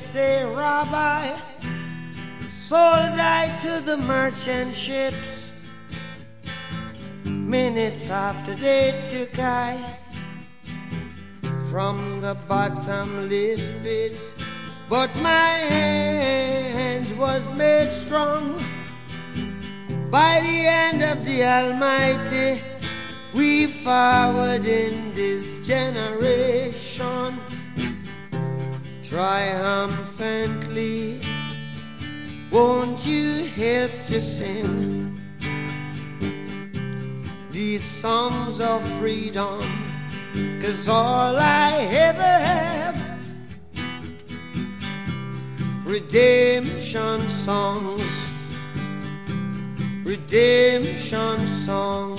just a rabbi, sold I to the merchant ships. Minutes after they took I from the bottomless pit, but my hand was made strong by the hand of the Almighty. We forward in this generation triumphantly. Won't you help to sing these songs of freedom? 'Cause all I ever have, redemption songs, redemption songs.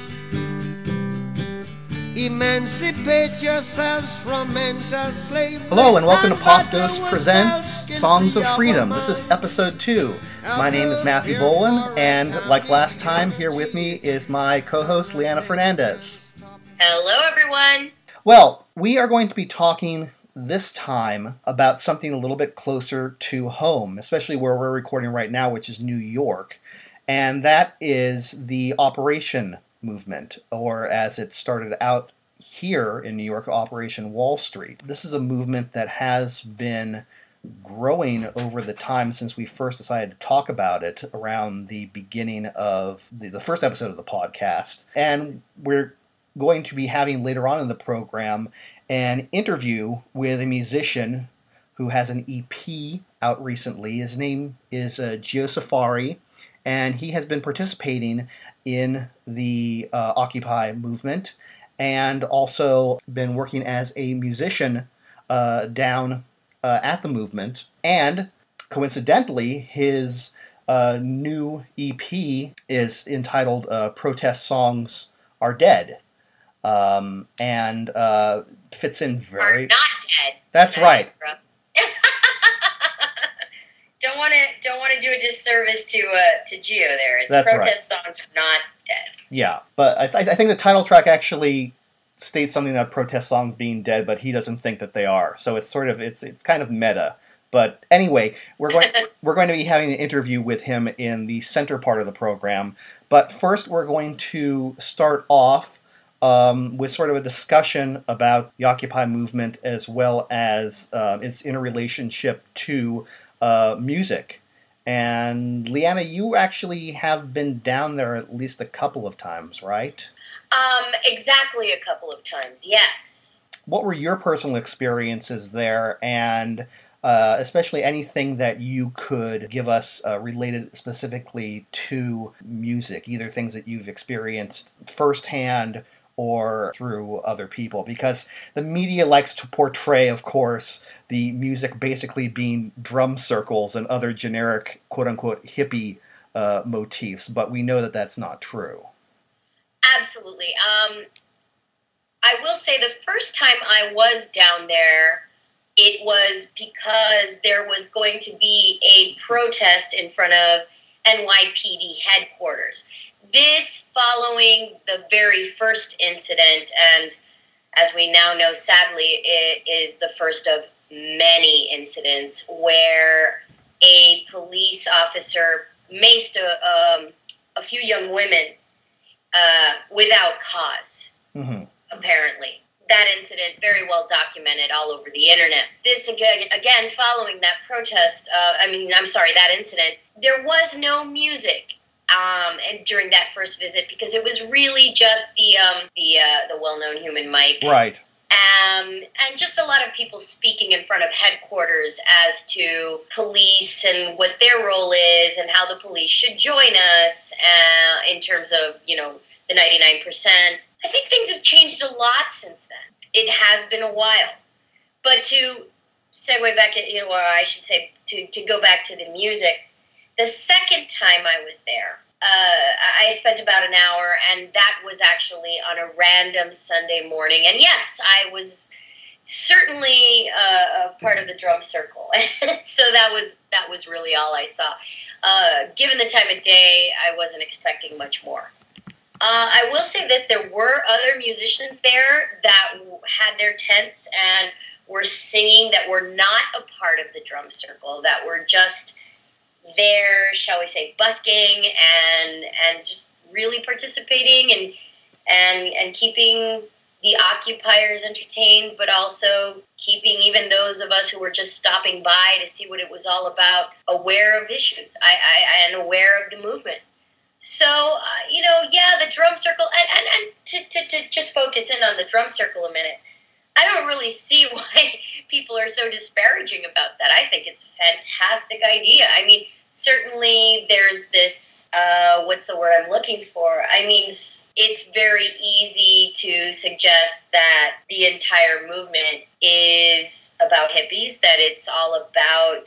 Emancipate yourselves from mental slavery. Hello and welcome to Pop Dose Presents Songs of Freedom. This is episode 2. My name is Matthew Boland, and like last time, here with me is my co-host Leanna Fernandez. Hello everyone! Well, we are going to be talking this time about something a little bit closer to home, especially where we're recording right now, which is New York, and that is the Operation movement, or as it started out here in New York, Operation Wall Street. This is a movement that has been growing over the time since we first decided to talk about it around the beginning of the first episode of the podcast. And we're going to be having later on in the program an interview with a musician who has an EP out recently. His name is Gio Safari, and he has been participating in the Occupy movement and also been working as a musician down at the movement. And coincidentally, his new EP is entitled Protest Songs Are Dead, and fits in very... Are not dead. That's right. Don't want to do a disservice to Gio there. It's That's Protest Songs Are Not Dead. Yeah, but I think the title track actually states something about protest songs being dead, but he doesn't think that they are. So it's sort of it's kind of meta. But anyway, we're going to be having an interview with him in the center part of the program. But first, we're going to start off with sort of a discussion about the Occupy movement as well as its interrelationship to music. And Leanna, you actually have been down there at least a couple of times, right? Exactly a couple of times, yes. What were your personal experiences there, and especially anything that you could give us related specifically to music, either things that you've experienced firsthand or through other people? Because the media likes to portray, of course, the music basically being drum circles and other generic, quote-unquote, hippie motifs, but we know that that's not true. Absolutely. I will say the first time I was down there, it was because there was going to be a protest in front of NYPD headquarters. This following the very first incident, and as we now know, sadly, it is the first of many incidents where a police officer maced a few young women without cause, apparently. That incident very well documented all over the internet. This, again following that protest, that incident, there was no music and during that first visit, because it was really just the well-known human mic. Right. And just a lot of people speaking in front of headquarters as to police and what their role is and how the police should join us in terms of, the 99%. I think things have changed a lot since then. It has been a while. But to segue back, to go back to the music, the second time I was there, I spent about an hour, and that was actually on a random Sunday morning. And yes, I was certainly a part of the drum circle. So that was really all I saw. Given the time of day, I wasn't expecting much more. I will say this, there were other musicians there that had their tents and were singing, that were not a part of the drum circle, that were just there, shall we say, busking and just really participating and keeping the occupiers entertained, but also keeping even those of us who were just stopping by to see what it was all about aware of issues and aware of the movement. So, the drum circle, and to just focus in on the drum circle a minute, I don't really see why people are so disparaging about that. I think it's a fantastic idea. I mean, certainly there's this, what's the word I'm looking for? I mean, it's very easy to suggest that the entire movement is about hippies, that it's all about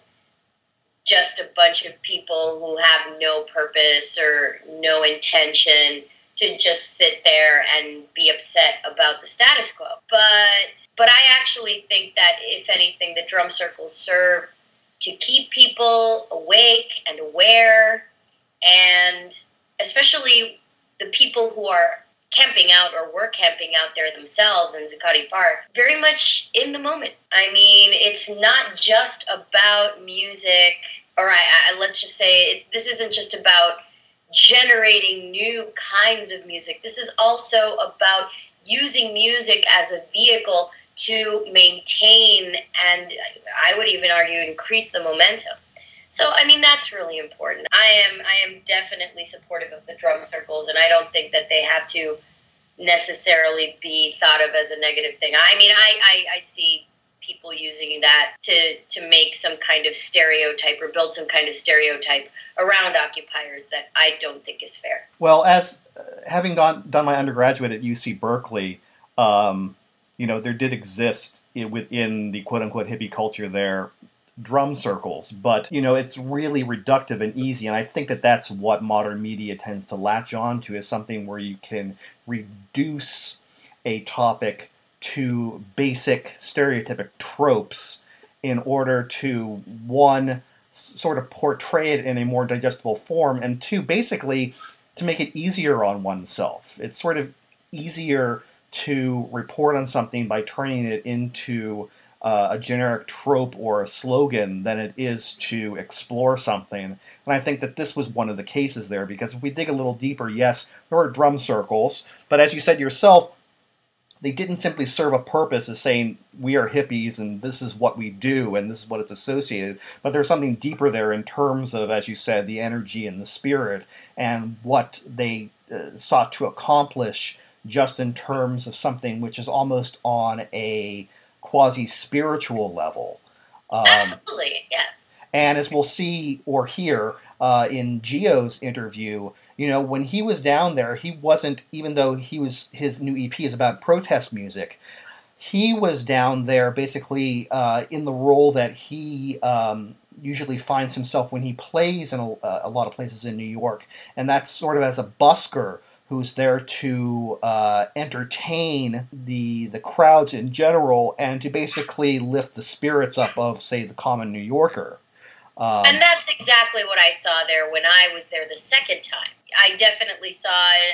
just a bunch of people who have no purpose or no intention to just sit there and be upset about the status quo. But I actually think that, if anything, the drum circles serve to keep people awake and aware, and especially the people who are camping out or were camping out there themselves in Zuccotti Park, very much in the moment. I mean, it's not just about music, or let's just say this isn't just about generating new kinds of music. This is also about using music as a vehicle to maintain and, I would even argue, increase the momentum. So, I mean, that's really important. I am definitely supportive of the drum circles, and I don't think that they have to necessarily be thought of as a negative thing. I mean, I see people using that to make some kind of stereotype or build some kind of stereotype around occupiers that I don't think is fair. Well, as having done my undergraduate at UC Berkeley, there did exist within the quote-unquote hippie culture there drum circles, but it's really reductive and easy, and I think that that's what modern media tends to latch on to, is something where you can reduce a topic to basic stereotypic tropes in order to, one, sort of portray it in a more digestible form, and two, basically to make it easier on oneself. It's sort of easier to report on something by turning it into a generic trope or a slogan than it is to explore something. And I think that this was one of the cases there, because if we dig a little deeper, yes, there were drum circles, but as you said yourself, they didn't simply serve a purpose as saying, we are hippies and this is what we do and this is what it's associated, but there's something deeper there in terms of, as you said, the energy and the spirit and what they sought to accomplish, just in terms of something which is almost on a quasi-spiritual level. Absolutely, yes. And as we'll see or hear in Gio's interview, when he was down there, he wasn't, even though his new EP is about protest music, he was down there basically in the role that he usually finds himself when he plays in a lot of places in New York, and that's sort of as a busker who's there to entertain the crowds in general and to basically lift the spirits up of, say, the common New Yorker. And that's exactly what I saw there when I was there the second time. I definitely saw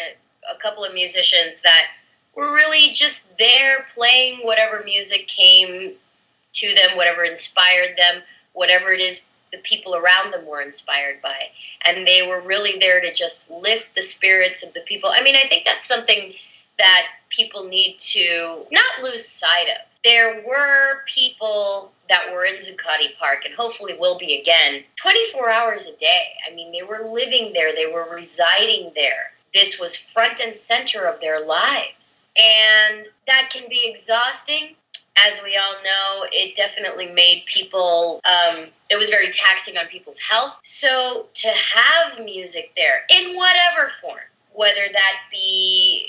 a couple of musicians that were really just there playing whatever music came to them, whatever inspired them, whatever it is the people around them were inspired by. And they were really there to just lift the spirits of the people. I mean, I think that's something that people need to not lose sight of. There were people that were in Zuccotti Park, and hopefully will be again, 24 hours a day. I mean, they were living there. They were residing there. This was front and center of their lives. And that can be exhausting. As we all know, it definitely made people, it was very taxing on people's health. So to have music there, in whatever form, whether that be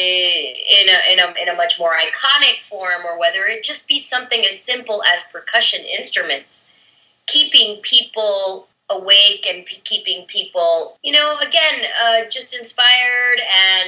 in a much more iconic form, or whether it just be something as simple as percussion instruments, keeping people awake and keeping people, just inspired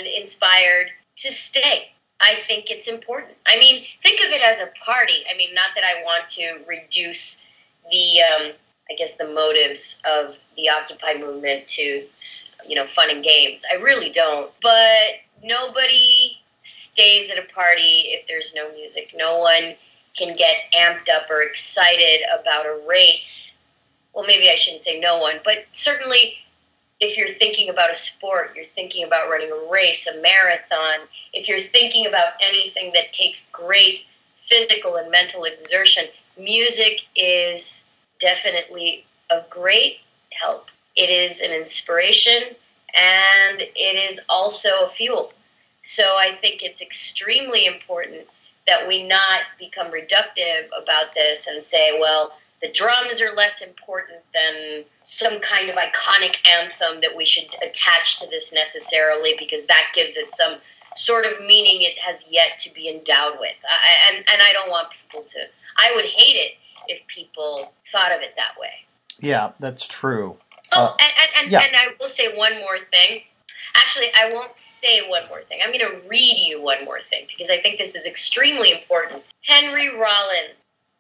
to stay. I think it's important. I mean, think of it as a party. I mean, not that I want to reduce the motives of the Occupy movement to, fun and games. I really don't. But nobody stays at a party if there's no music. No one can get amped up or excited about a race. Well, maybe I shouldn't say no one, but certainly if you're thinking about a sport, you're thinking about running a race, a marathon, if you're thinking about anything that takes great physical and mental exertion, music is definitely of great help. It is an inspiration, and it is also a fuel. So I think it's extremely important that we not become reductive about this and say, well, the drums are less important than some kind of iconic anthem that we should attach to this necessarily, because that gives it some sort of meaning it has yet to be endowed with. And I don't want people to... I would hate it if people thought of it that way. Yeah, that's true. And I will say one more thing. Actually, I won't say one more thing. I'm going to read you one more thing, because I think this is extremely important. Henry Rollins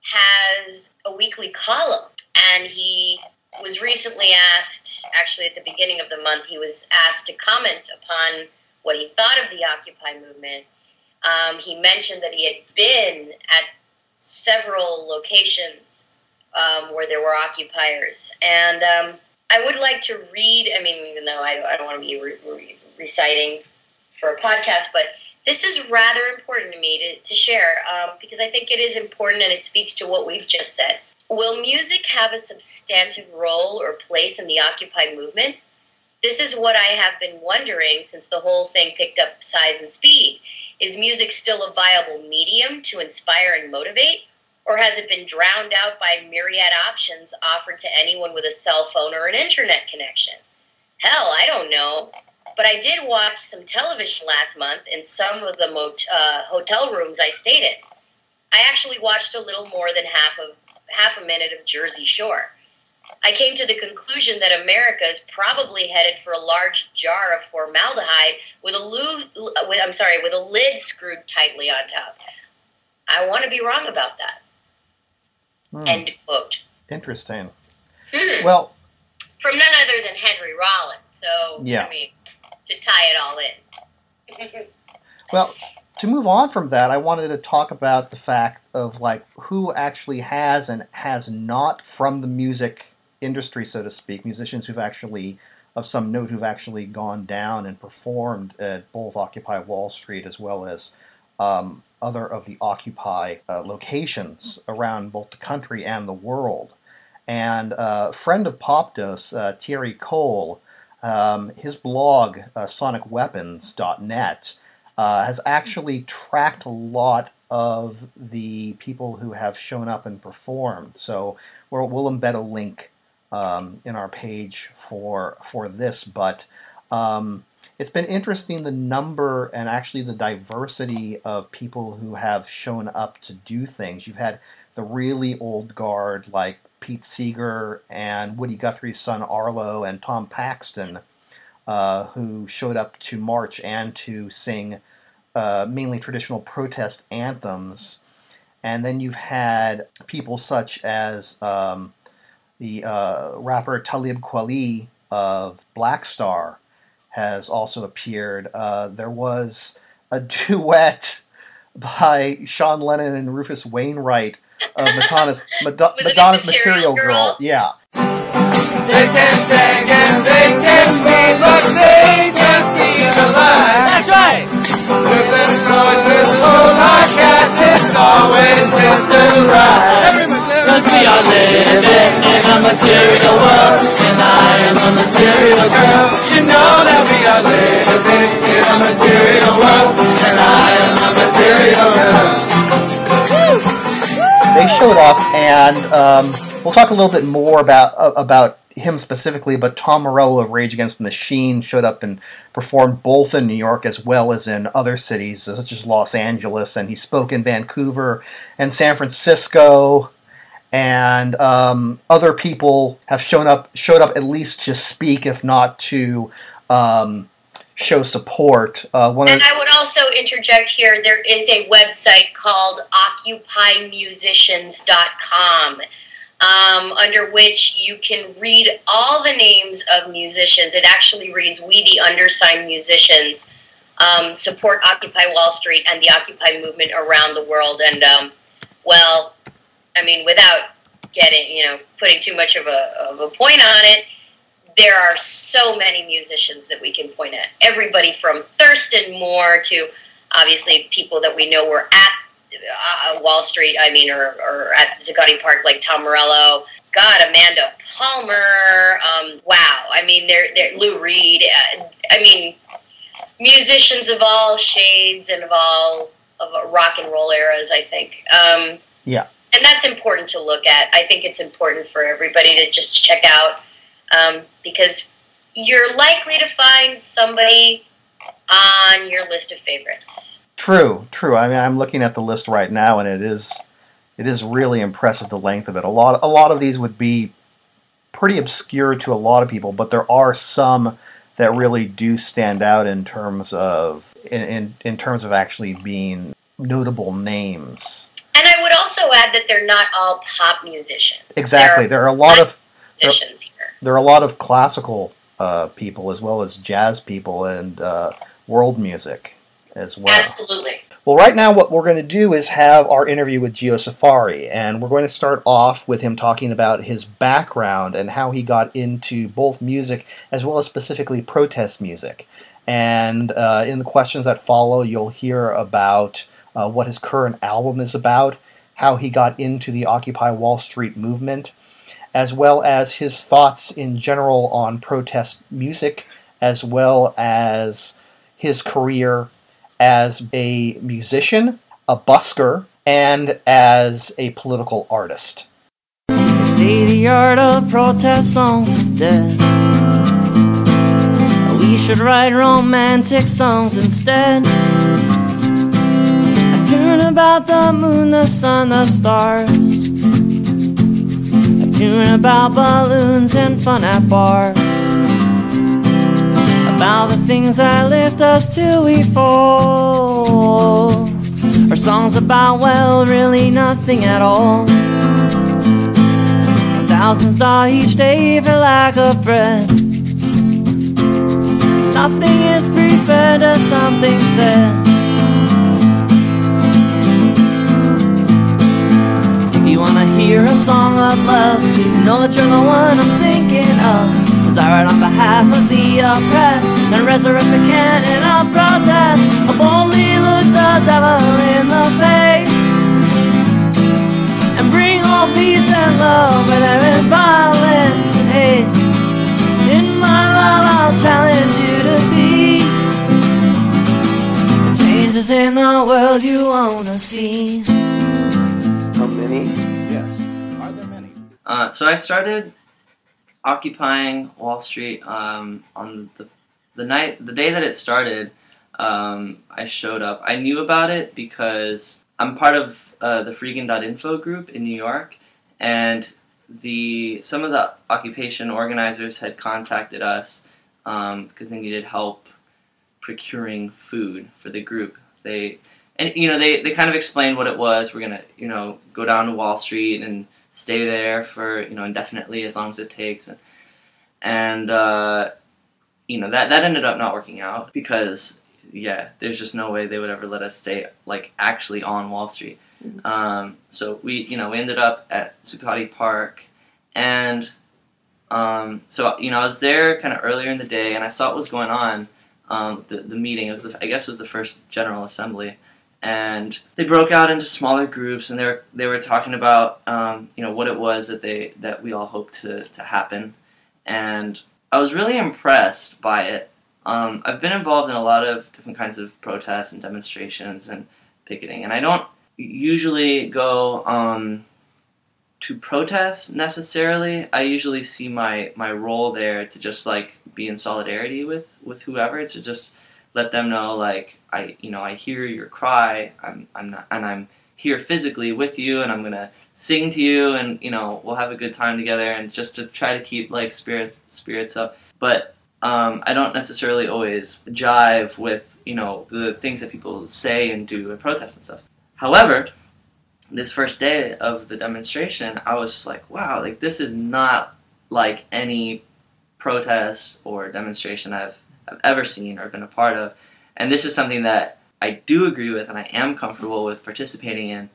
has a weekly column, and he was recently asked, actually at the beginning of the month, he was asked to comment upon what he thought of the Occupy movement. He mentioned that he had been at several locations where there were occupiers, and I would like to read, I mean, even though I don't want to be reciting for a podcast, but this is rather important to me to share, because I think it is important and it speaks to what we've just said. Will music have a substantive role or place in the Occupy movement? This is what I have been wondering since the whole thing picked up size and speed. Is music still a viable medium to inspire and motivate? Or has it been drowned out by myriad options offered to anyone with a cell phone or an internet connection? Hell, I don't know. But I did watch some television last month in some of the hotel rooms I stayed in. I actually watched a little more than half a minute of Jersey Shore. I came to the conclusion that America is probably headed for a large jar of formaldehyde with a lid screwed tightly on top. I want to be wrong about that. End quote. Interesting. Well, from none other than Henry Rollins. So, yeah. I mean, to tie it all in. Well, to move on from that, I wanted to talk about the fact of like who actually has and has not from the music industry, so to speak, musicians who've actually, of some note, who've actually gone down and performed at both Occupy Wall Street as well as other of the Occupy locations around both the country and the world. And a friend of Popdose, Thierry Cole, his blog, sonicweapons.net, has actually tracked a lot of the people who have shown up and performed. So we'll embed a link in our page for this, but it's been interesting the number and actually the diversity of people who have shown up to do things. You've had the really old guard like Pete Seeger and Woody Guthrie's son Arlo and Tom Paxton, who showed up to march and to sing mainly traditional protest anthems. And then you've had people such as the rapper Talib Kweli of Black Star has also appeared. There was a duet by Sean Lennon and Rufus Wainwright of Madonna's Material Girl. Yeah. They can beg and they can plead, but they can't see the light. That's right. With this noise, this whole podcast is always Mr. Right. Cause we are living in a material world, and I am a material girl. You know that we are living in a material world, and I am a material girl. They showed up, and we'll talk a little bit more about him specifically, but Tom Morello of Rage Against the Machine showed up and performed both in New York as well as in other cities, such as Los Angeles, and he spoke in Vancouver and San Francisco, and other people have showed up at least to speak, if not to show support. And I would also interject here, there is a website called occupymusicians.com, under which you can read all the names of musicians. It actually reads, "We the undersigned musicians support Occupy Wall Street and the Occupy movement around the world." And Well, I mean, without putting too much of a point on it, there are so many musicians that we can point at. Everybody from Thurston Moore to, obviously, people that we know were at Wall Street, or at Zuccotti Park, like Tom Morello. God, Amanda Palmer. Wow. I mean, they're Lou Reed. Musicians of all shades and of rock and roll eras, I think. Yeah. And that's important to look at. I think it's important for everybody to just check out, because you're likely to find somebody on your list of favorites. True. I mean, I'm looking at the list right now, and it is really impressive, the length of it. A lot of these would be pretty obscure to a lot of people, but there are some that really do stand out in terms of in terms of actually being notable names. And I would also add that they're not all pop musicians. Exactly. There are a lot of musicians here. There are a lot of classical people as well as jazz people and world music as well. Absolutely. Well, right now what we're going to do is have our interview with Gio Safari, and we're going to start off with him talking about his background and how he got into both music as well as specifically protest music. And in the questions that follow, you'll hear about what his current album is about, how he got into the Occupy Wall Street movement, as well as his thoughts in general on protest music, as well as his career as a musician, a busker, and as a political artist. They say the art of protest songs is dead. We should write romantic songs instead. A tune about the moon, the sun, the stars. A tune about balloons and fun at bars. About the things that lift us till we fall. Or songs about, well, really nothing at all. Thousands die each day for lack of bread. Nothing is preferred as something said. If you wanna hear a song of love, please know that you're the one I'm thinking of. As I write on behalf of the oppressed and resurrect the cannon of protest, I boldly look the devil in the face and bring all peace and love where there is violence and hate. In my love I'll challenge you to be the changes in the world you wanna see. How many? Yes. Are there many? So I started occupying Wall Street on the day that it started. I showed up. I knew about it because I'm part of the Freegan.info group in New York, and some of the occupation organizers had contacted us because they needed help procuring food for the group. They kind of explained what it was. We're gonna go down to Wall Street and stay there for indefinitely, as long as it takes, and that ended up not working out because there's just no way they would ever let us stay actually on Wall Street. So we ended up at Zuccotti Park, and I was there kind of earlier in the day, and I saw what was going on. The meeting, it was the first General Assembly. And they broke out into smaller groups, and they were talking about what it was that we all hoped to happen, and I was really impressed by it. I've been involved in a lot of different kinds of protests and demonstrations and picketing, and I don't usually go to protest necessarily. I usually see my role there to just be in solidarity with whoever, to just let them know I hear your cry. I'm here physically with you, and I'm gonna sing to you, and we'll have a good time together, and just to try to keep spirits up. But I don't necessarily always jive with the things that people say and do in protests and stuff. However, this first day of the demonstration, I was just like, wow, this is not like any protest or demonstration I've ever seen or been a part of. And this is something that I do agree with and I am comfortable with participating in.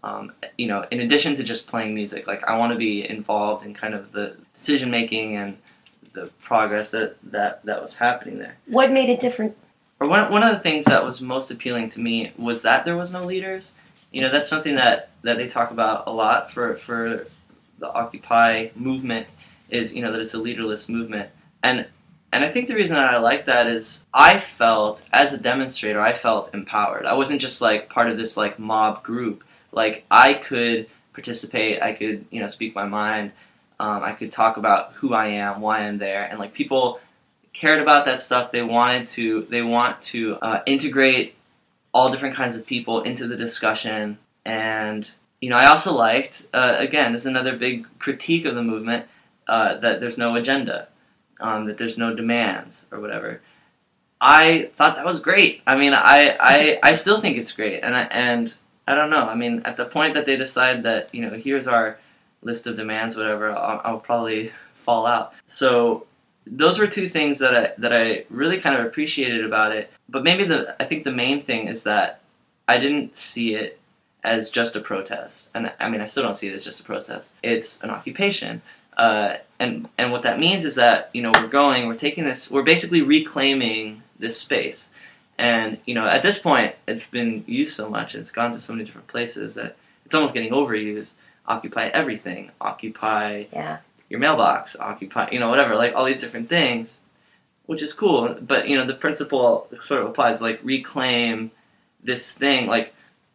in addition to just playing music, like I want to be involved in kind of the decision making and the progress that was happening there. What made it different? Or one of the things that was most appealing to me was that there was no leaders. That's something that they talk about a lot for the Occupy movement is, that it's a leaderless movement. And I think the reason that I like that is I felt, as a demonstrator, I felt empowered. I wasn't just like part of this like mob group. Like I could participate, I could, speak my mind, I could talk about who I am, why I'm there, and like people cared about that stuff. They want to integrate all different kinds of people into the discussion. And I also liked, again, this is another big critique of the movement, that there's no agenda, that there's no demands or whatever. I thought that was great. I mean, I still think it's great, and I don't know. I mean, at the point that they decide that here's our list of demands, whatever, I'll probably fall out. So those were two things that I really kind of appreciated about it. But maybe I think the main thing is that I didn't see it as just a protest. And I mean, I still don't see it as just a protest. It's an occupation. And what that means is that, we're basically reclaiming this space. And, at this point, it's been used so much, it's gone to so many different places that it's almost getting overused. Occupy everything. Occupy your mailbox. Occupy, whatever, like all these different things, which is cool. But, the principle sort of applies, like reclaim this thing. Like,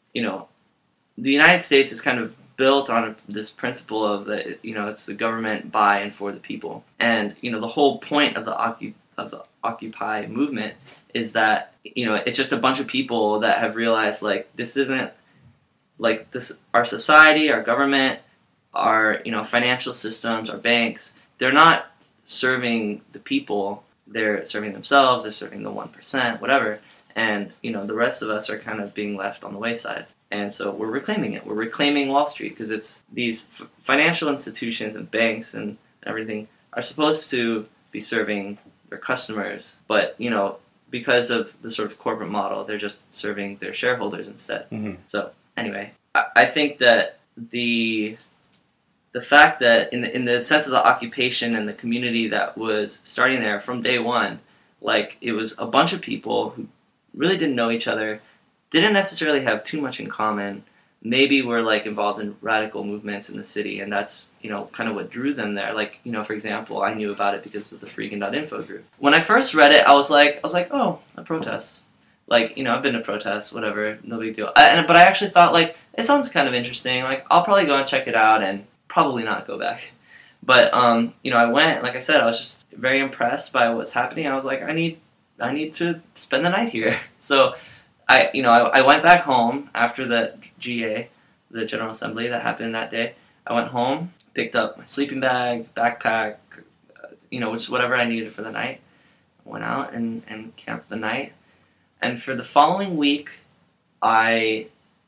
the United States is kind of built on this principle of that, it's the government by and for the people. And, the whole point of the Occupy movement is that, it's just a bunch of people that have realized, like, this isn't, like, this, our society, our government, our, financial systems, our banks, they're not serving the people, they're serving themselves, they're serving the 1%, whatever. And, the rest of us are kind of being left on the wayside. And so we're reclaiming it. We're reclaiming Wall Street because it's these financial institutions and banks and everything are supposed to be serving their customers. But, because of the sort of corporate model, they're just serving their shareholders instead. Mm-hmm. So anyway, I think that the fact that in the sense of the occupation and the community that was starting there from day one, like it was a bunch of people who really didn't know each other, didn't necessarily have too much in common, maybe were like involved in radical movements in the city, and that's, kind of what drew them there. Like, for example, I knew about it because of the Freakin.info group. When I first read it, I was like, oh, a protest. Like, I've been to protests, whatever, no big deal. But I actually thought, like, it sounds kind of interesting. Like, I'll probably go and check it out and probably not go back. But, I went, like I said, I was just very impressed by what's happening. I was like, I need to spend the night here. So I went back home after the GA, the General Assembly that happened that day. I went home, picked up my sleeping bag, backpack, which whatever I needed for the night. I went out and camped the night. And for the following week, pretty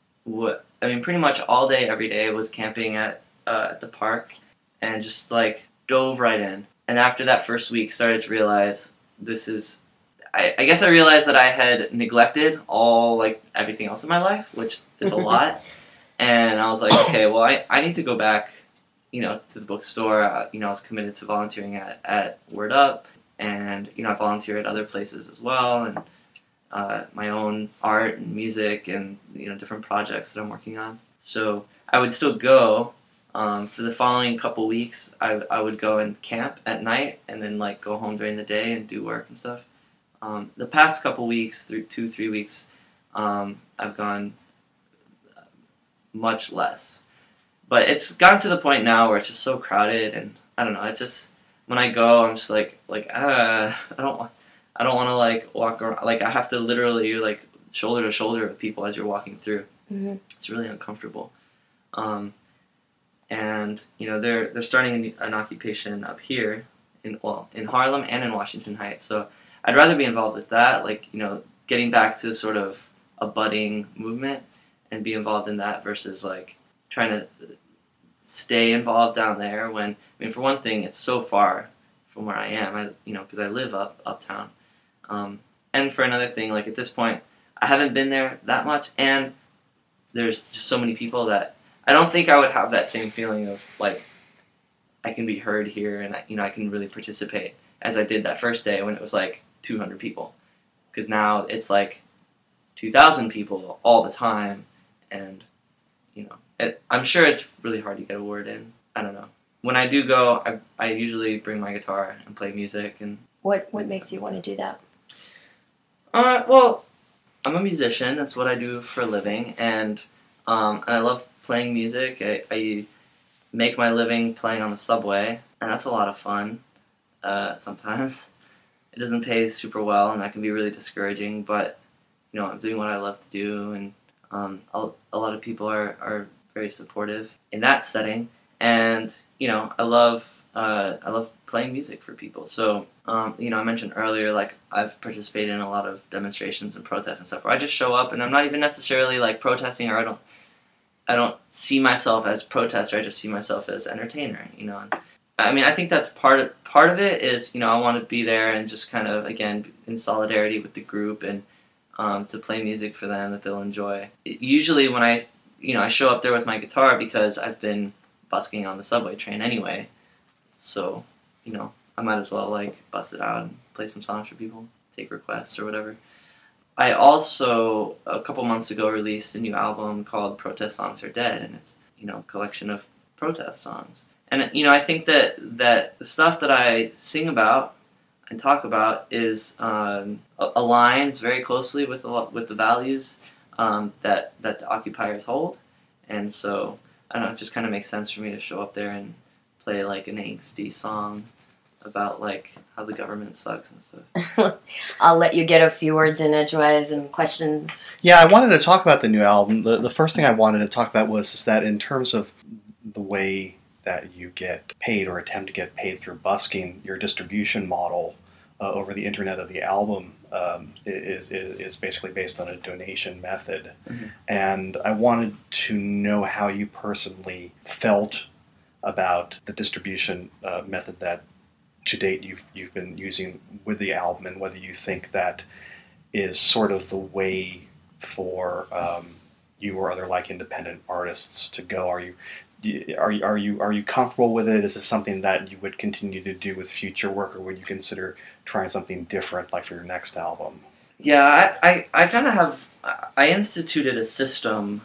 much all day, every day, I was camping at the park and just like dove right in. And after that first week, started to realize I guess I realized that I had neglected everything else in my life, which is a lot. And I was like, okay, well, I need to go back, to the bookstore. I was committed to volunteering at Word Up, and, I volunteer at other places as well, and my own art and music and, different projects that I'm working on. So I would still go. For the following couple weeks, I would go and camp at night and then, go home during the day and do work and stuff. The past couple weeks, 2-3 weeks, I've gone much less. But it's gotten to the point now where it's just so crowded, and I don't know. It's just when I go, I'm just I don't want to walk around. I have to literally shoulder to shoulder with people as you're walking through. Mm-hmm. It's really uncomfortable. And they're starting an occupation up here in Harlem and in Washington Heights. So I'd rather be involved with that, getting back to sort of a budding movement and be involved in that versus trying to stay involved down there when, for one thing, it's so far from where I am, because I live uptown. And for another thing, at this point, I haven't been there that much, and there's just so many people that I don't think I would have that same feeling of like I can be heard here and I can really participate as I did that first day when it was like 200 people, because now it's like 2,000 people all the time, and I'm sure it's really hard to get a word in. I don't know. When I do go, I usually bring my guitar and play music. And what makes you want to do that? Well, I'm a musician. That's what I do for a living, and I love playing music. I make my living playing on the subway, and that's a lot of fun. Sometimes it doesn't pay super well, and that can be really discouraging. But I'm doing what I love to do, and a lot of people are very supportive in that setting, and I love playing music for people. So I mentioned earlier, like I've participated in a lot of demonstrations and protests and stuff where I just show up and I'm not even necessarily like protesting, or I don't see myself as protester. I just see myself as entertainer. And, I think that's part of it is I want to be there and just kind of again in solidarity with the group and to play music for them that they'll enjoy. Usually when I show up there with my guitar because I've been busking on the subway train anyway, so I might as well like bust it out and play some songs for people, take requests or whatever. I also a couple months ago released a new album called Protest Songs Are Dead, and it's a collection of protest songs. And I think that the stuff that I sing about and talk about is aligns very closely with the values that the occupiers hold, and so I don't know, it just kind of makes sense for me to show up there and play like an angsty song about like how the government sucks and stuff. I'll let you get a few words in edgewise and questions. Yeah, I wanted to talk about the new album. The first thing I wanted to talk about was that in terms of the way that you get paid or attempt to get paid through busking, your distribution model over the internet of the album is basically based on a donation method. Mm-hmm. And I wanted to know how you personally felt about the distribution method that to date you've been using with the album, and whether you think that is sort of the way for you or other like independent artists to go. Are you comfortable with it? Is this something that you would continue to do with future work, or would you consider trying something different, like for your next album? Yeah, I kind of have. I instituted a system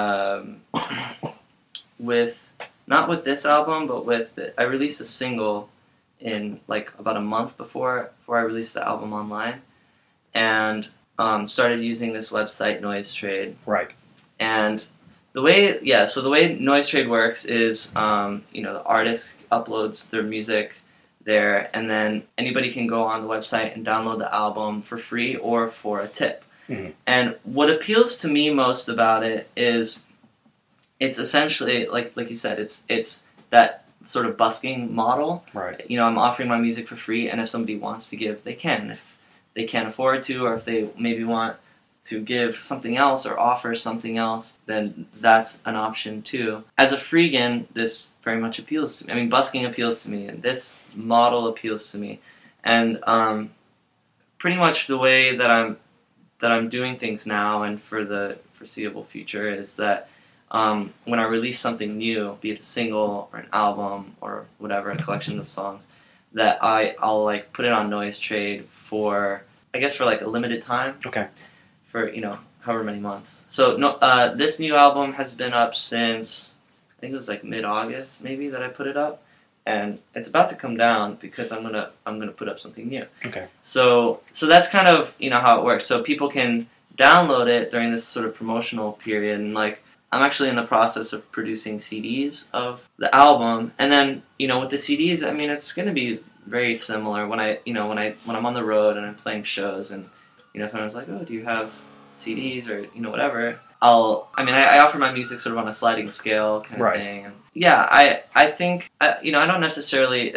with not with this album, but I released a single in like about a month before I released the album online, and started using this website Noise Trade. Right. And the way Noise Trade works is, the artist uploads their music there, and then anybody can go on the website and download the album for free or for a tip. Mm-hmm. And what appeals to me most about it is it's essentially, like you said, it's that sort of busking model. Right. I'm offering my music for free, and if somebody wants to give, they can. If they can't afford to, or if they maybe want to give something else or offer something else, then that's an option too. As a freegan, this very much appeals to me. I mean, busking appeals to me, and this model appeals to me. And pretty much the way that I'm doing things now and for the foreseeable future is that when I release something new, be it a single or an album or whatever, a collection of songs, that I'll like put it on Noise Trade for like a limited time. Okay. For however many months. So this new album has been up since I think it was like mid-August maybe that I put it up, and it's about to come down because I'm gonna put up something new. Okay. So that's kind of how it works. So people can download it during this sort of promotional period, and like I'm actually in the process of producing CDs of the album, and then with the CDs, I mean it's gonna be very similar when when I'm on the road and I'm playing shows, and if anyone's like, oh, do you have CDs or whatever, I offer my music sort of on a sliding scale kind of thing. And yeah, I think I don't necessarily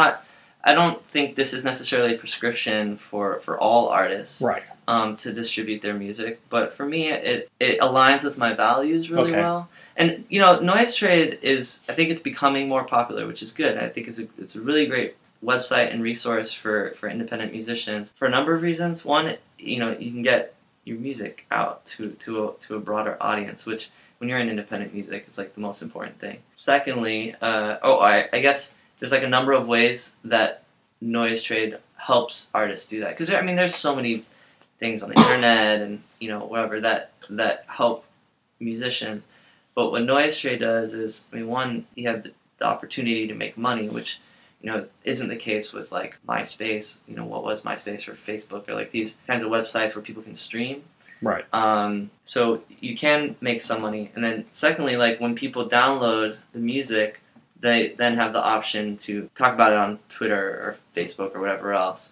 I don't think this is necessarily a prescription for all artists, right? To distribute their music, but for me it aligns with my values really well. And Noise Trade I think it's becoming more popular, which is good. I think it's a really great website and resource for independent musicians for a number of reasons. One, you can get your music out to a broader audience, which when you're in independent music, it's like the most important thing. Secondly, I guess there's like a number of ways that Noise Trade helps artists do that. Because I mean, there's so many things on the internet and whatever that help musicians. But what Noise Trade does is, I mean, one, you have the opportunity to make money, which isn't the case with like MySpace. What was MySpace or Facebook or like these kinds of websites where people can stream. Right. So you can make some money. And then secondly, like when people download the music, they then have the option to talk about it on Twitter or Facebook or whatever else.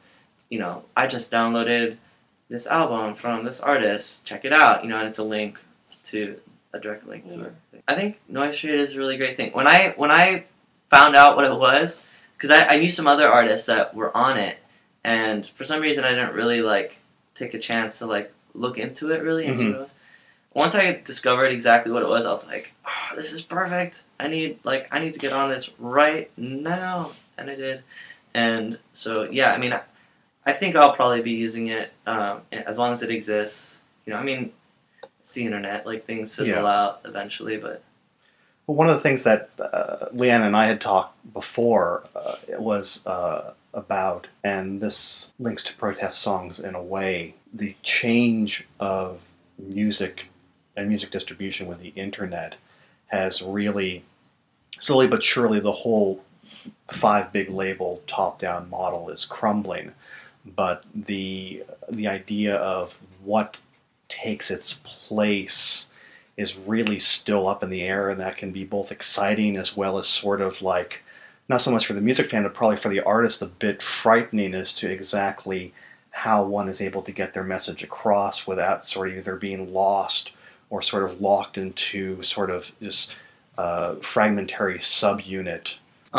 I just downloaded this album from this artist. Check it out. And it's a link to a direct link to it. I think Noise Trade is a really great thing. When I found out what it was, because I knew some other artists that were on it, and for some reason I didn't really like take a chance to like look into it really and see what it was. Once I discovered exactly what it was, I was like, oh, this is perfect. I need to get on this right now, and I did. And so yeah, I mean, I think I'll probably be using it as long as it exists. I mean, it's the internet, like things fizzle out eventually, but. Well, one of the things that Leanne and I had talked before was about, and this links to protest songs in a way, the change of music and music distribution with the internet has really, slowly but surely, the whole 5 big label top-down model is crumbling. But the idea of what takes its place is really still up in the air, and that can be both exciting as well as sort of like, not so much for the music fan, but probably for the artist, a bit frightening as to exactly how one is able to get their message across without sort of either being lost or sort of locked into sort of this fragmentary subunit.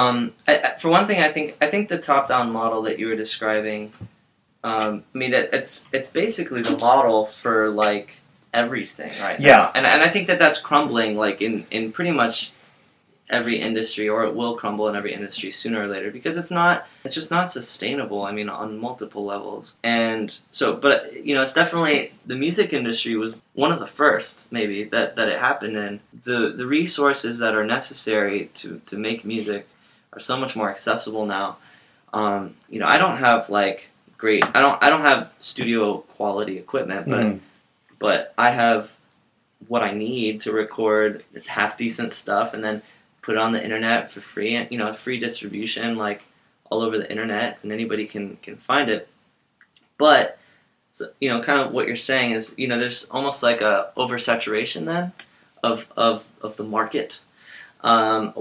For one thing, I think the top-down model that you were describing, I mean, it's basically the model for like everything right now. Yeah. And I think that's crumbling like in pretty much every industry, or it will crumble in every industry sooner or later, because it's just not sustainable, I mean, on multiple levels. And so, but it's definitely, the music industry was one of the first maybe that it happened in. The resources that are necessary to make music are so much more accessible now. I don't have like I don't have studio quality equipment, but I have what I need to record half decent stuff and then put it on the internet for free. And free distribution like all over the internet, and anybody can find it. But so, kind of what you're saying is, there's almost like a oversaturation then of the market. A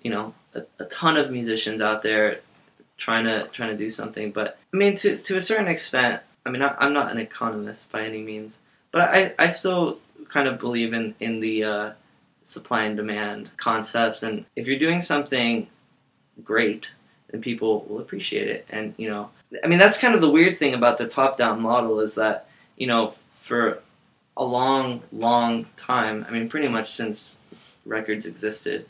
ton of musicians out there trying to do something, but I mean, to a certain extent, I mean, I'm not an economist by any means, but I still kind of believe in the supply and demand concepts, and if you're doing something great, then people will appreciate it. And I mean, that's kind of the weird thing about the top-down model, is that for a long time, I mean, pretty much since records existed,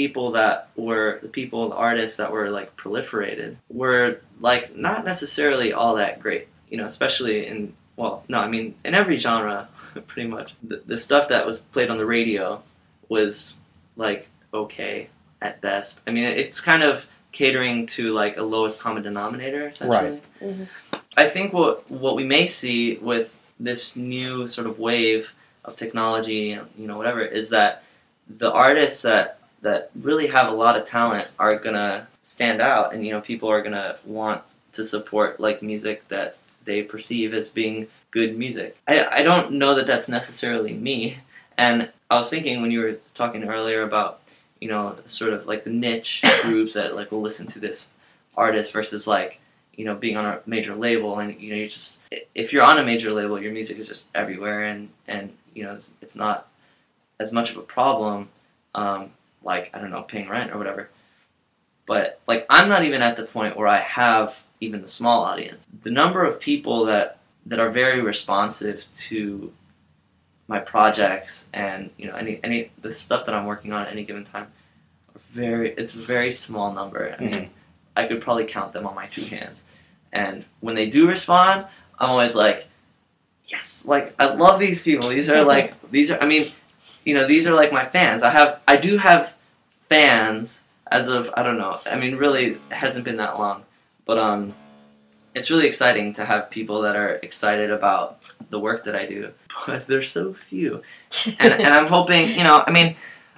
the artists that were like proliferated were like not necessarily all that great, especially in every genre, pretty much. The stuff that was played on the radio was like okay at best. I mean, it's kind of catering to like a lowest common denominator, essentially. Right. Mm-hmm. I think what we may see with this new sort of wave of technology, whatever, is that the artists that really have a lot of talent are gonna stand out, and people are gonna want to support like music that they perceive as being good music. I don't know that that's necessarily me, and I was thinking when you were talking earlier about sort of like the niche groups that like will listen to this artist versus like being on a major label, and you just, if you're on a major label, your music is just everywhere, and it's not as much of a problem. Like, I don't know, paying rent or whatever. But, like, I'm not even at the point where I have even the small audience. The number of people that are very responsive to my projects and, any the stuff that I'm working on at any given time, it's a very small number. I mean, I could probably count them on my 2 hands. And when they do respond, I'm always like, yes, like, I love these people. I mean, these are like my fans. I do have fans as of, I don't know, I mean, really, it hasn't been that long, but it's really exciting to have people that are excited about the work that I do, but there's so few, and I'm hoping, I mean,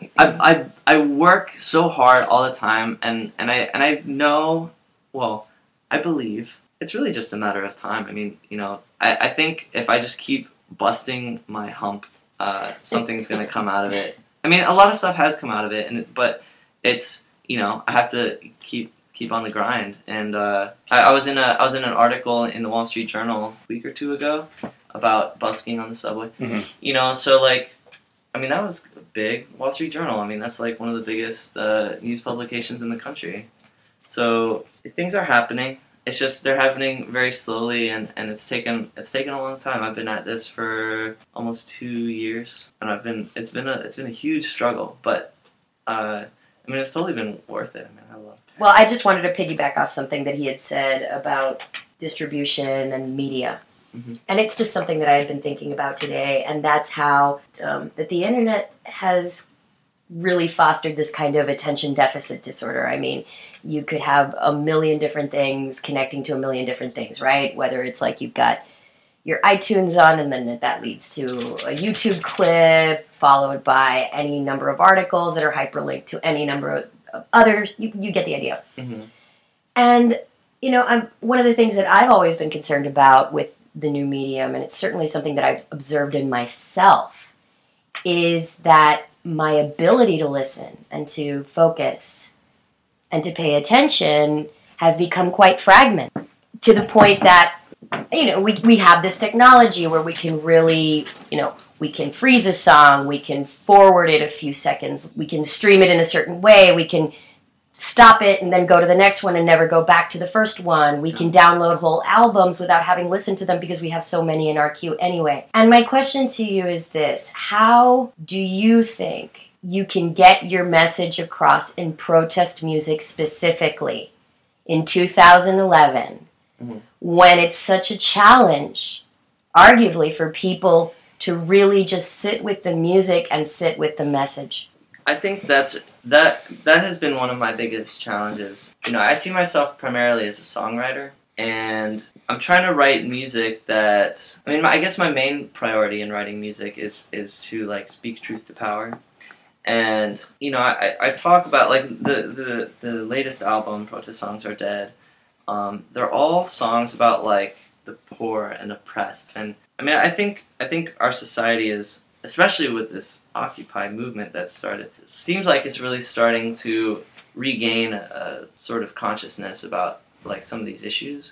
I work so hard all the time, and I know, well, I believe it's really just a matter of time. I mean, I think if I just keep busting my hump, something's gonna come out of it. I mean, a lot of stuff has come out of it, but it's, I have to keep on the grind. And I was in an article in the Wall Street Journal a week or two ago about busking on the subway. Mm-hmm. So like, I mean, that was big. Wall Street Journal. I mean, that's like one of the biggest news publications in the country. So things are happening. It's just they're happening very slowly, and it's taken a long time. I've been at this for almost 2 years, and it's been a huge struggle, but. I mean, it's totally been worth it. I mean, I love it. Well, I just wanted to piggyback off something that he had said about distribution and media. Mm-hmm. And it's just something that I've been thinking about today, and that's how that the internet has really fostered this kind of attention deficit disorder. I mean, you could have a million different things connecting to a million different things, right? Whether it's like you've got your iTunes on, and then that leads to a YouTube clip, followed by any number of articles that are hyperlinked to any number of others. You get the idea. Mm-hmm. And, one of the things that I've always been concerned about with the new medium, and it's certainly something that I've observed in myself, is that my ability to listen and to focus and to pay attention has become quite fragmented, to the point that we have this technology where we can really, we can freeze a song, we can forward it a few seconds, we can stream it in a certain way, we can stop it and then go to the next one and never go back to the first one. We can download whole albums without having listened to them because we have so many in our queue anyway. And my question to you is this: how do you think you can get your message across in protest music specifically in 2011? Mm-hmm. When it's such a challenge, arguably, for people to really just sit with the music and sit with the message? I think that has been one of my biggest challenges. I see myself primarily as a songwriter, and I'm trying to write music that, I guess my main priority in writing music is to like speak truth to power. And I talk about like the latest album, Protest Songs Are Dead. They're all songs about like the poor and oppressed, and I think our society is, especially with this Occupy movement that started, seems like it's really starting to regain a sort of consciousness about like some of these issues.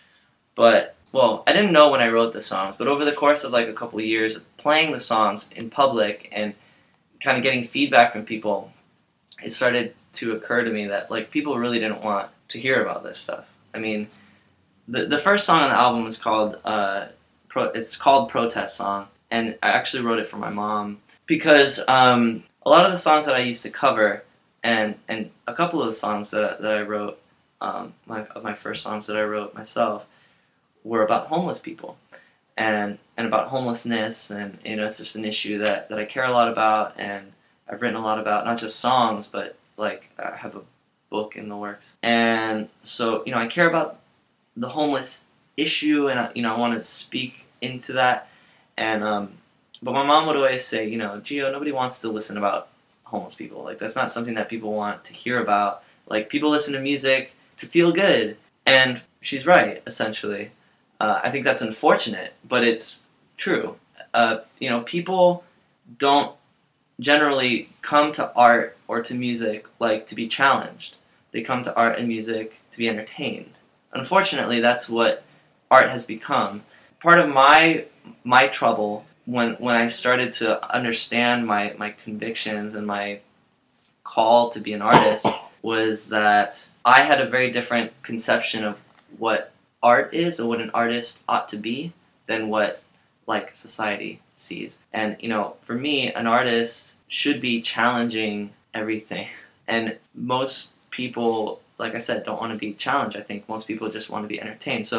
But I didn't know when I wrote the songs, but over the course of like a couple of years of playing the songs in public and kind of getting feedback from people, it started to occur to me that like people really didn't want to hear about this stuff. The first song on the album is called Protest Song, and I actually wrote it for my mom because a lot of the songs that I used to cover, and a couple of the songs that I wrote, my first songs that I wrote myself, were about homeless people, and about homelessness, and it's just an issue that I care a lot about, and I've written a lot about, not just songs, but like I have a book in the works. And so, I care about the homeless issue, and I want to speak into that. And but my mom would always say, Gio, nobody wants to listen about homeless people. Like, that's not something that people want to hear about. Like, people listen to music to feel good. And she's right, essentially. I think that's unfortunate, but it's true. People don't generally come to art or to music like to be challenged. They come to art and music to be entertained. Unfortunately, that's what art has become. Part of my trouble when I started to understand my convictions and my call to be an artist was that I had a very different conception of what art is or what an artist ought to be than what like society sees. And for me, an artist should be challenging everything. And most people, like I said, don't want to be challenged. I think most people just want to be entertained. So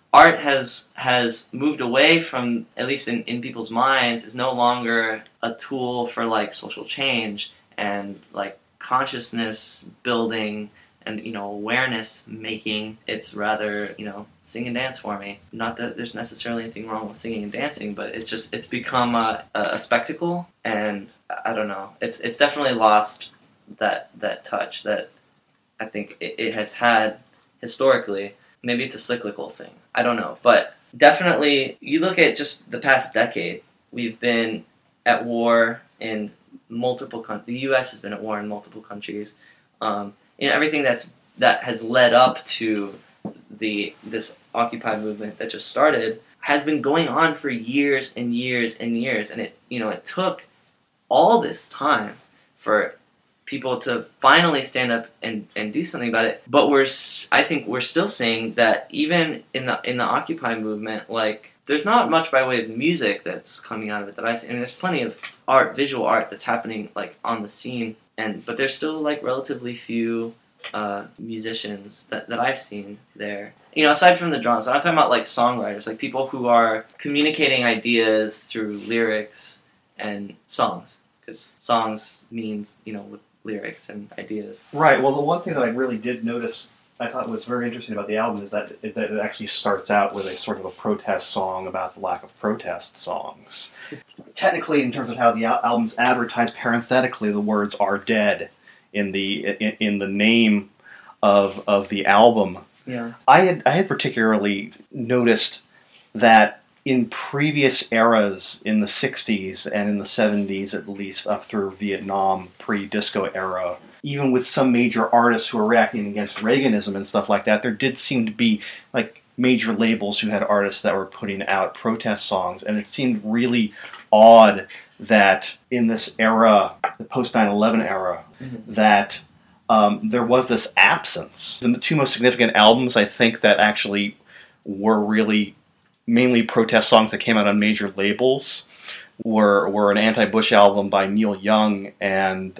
art has moved away from, at least in people's minds, is no longer a tool for like social change and like consciousness building and, you know, awareness making. It's rather, you know, sing and dance for me. Not that there's necessarily anything wrong with singing and dancing, but it's become a spectacle, and I don't know. It's definitely lost that touch that I think it has had historically. Maybe it's a cyclical thing. I don't know. But definitely, you look at just the past decade, we've been at war in multiple countries. The U.S. has been at war in multiple countries. You know, everything that has led up to this Occupy movement that just started has been going on for years and years and years. And it took all this time for people to finally stand up and do something about it. But I think we're still seeing that even in the Occupy movement, like, there's not much by way of music that's coming out of it that I see. I mean, there's plenty of art, visual art that's happening like on the scene, but there's still like relatively few musicians that I've seen there. You know, aside from the drums, I'm not talking about like songwriters, like people who are communicating ideas through lyrics and songs, because songs means, you know, with lyrics and ideas. Right. Well, the one thing that I really did notice, I thought was very interesting about the album, is that it actually starts out with a sort of a protest song about the lack of protest songs. Technically, in terms of how the album's advertised, parenthetically, the words "are dead" in the name of the album. Yeah. I had particularly noticed that in previous eras, in the 60s and in the 70s at least, up through Vietnam, pre-disco era, even with some major artists who were reacting against Reaganism and stuff like that, there did seem to be like major labels who had artists that were putting out protest songs, and it seemed really odd that in this era, the post 9/11 era, that there was this absence. And the two most significant albums, I think, that actually were really mainly protest songs that came out on major labels were an anti-Bush album by Neil Young and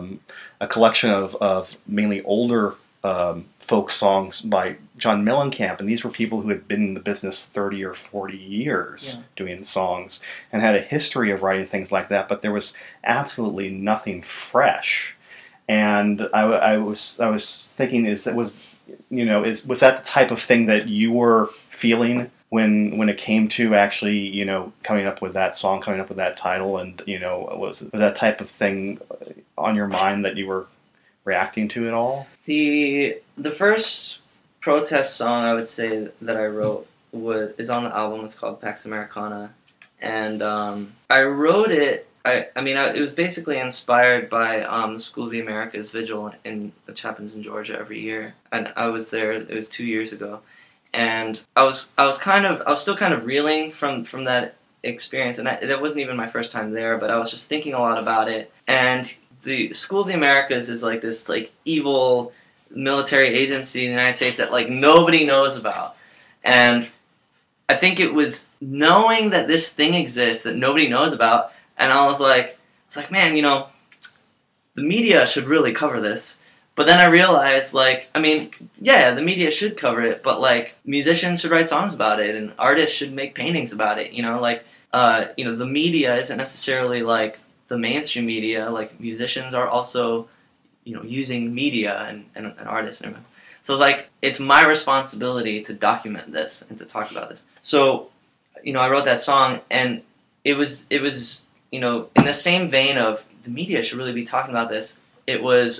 a collection of mainly older folk songs by John Mellencamp. And these were people who had been in the business 30 or 40 years doing songs and had a history of writing things like that, but there was absolutely nothing fresh. And I was thinking, was that the type of thing that you were feeling when it came to actually, you know, coming up with that song, coming up with that title, and, you know, was that type of thing on your mind that you were reacting to at all? The first protest song I would say that I wrote is on the album. It's called Pax Americana, and I wrote it. It was basically inspired by the School of the Americas vigil, which happens in Georgia every year, and I was there. It was 2 years ago, and I was still kind of reeling from that experience, and that wasn't even my first time there, but I was just thinking a lot about it. And the School of the Americas is like this like evil military agency in the United States that like nobody knows about, and I think it was knowing that this thing exists that nobody knows about. And I was like, man, you know, the media should really cover this. But then I realized, like, I mean, yeah, the media should cover it, but, like, musicians should write songs about it, and artists should make paintings about it, you know? Like, the media isn't necessarily, like, the mainstream media. Like, musicians are also, you know, using media and artists and everything. So it's like, it's my responsibility to document this and to talk about this. So, you know, I wrote that song, and it was you know, in the same vein of the media should really be talking about this, it was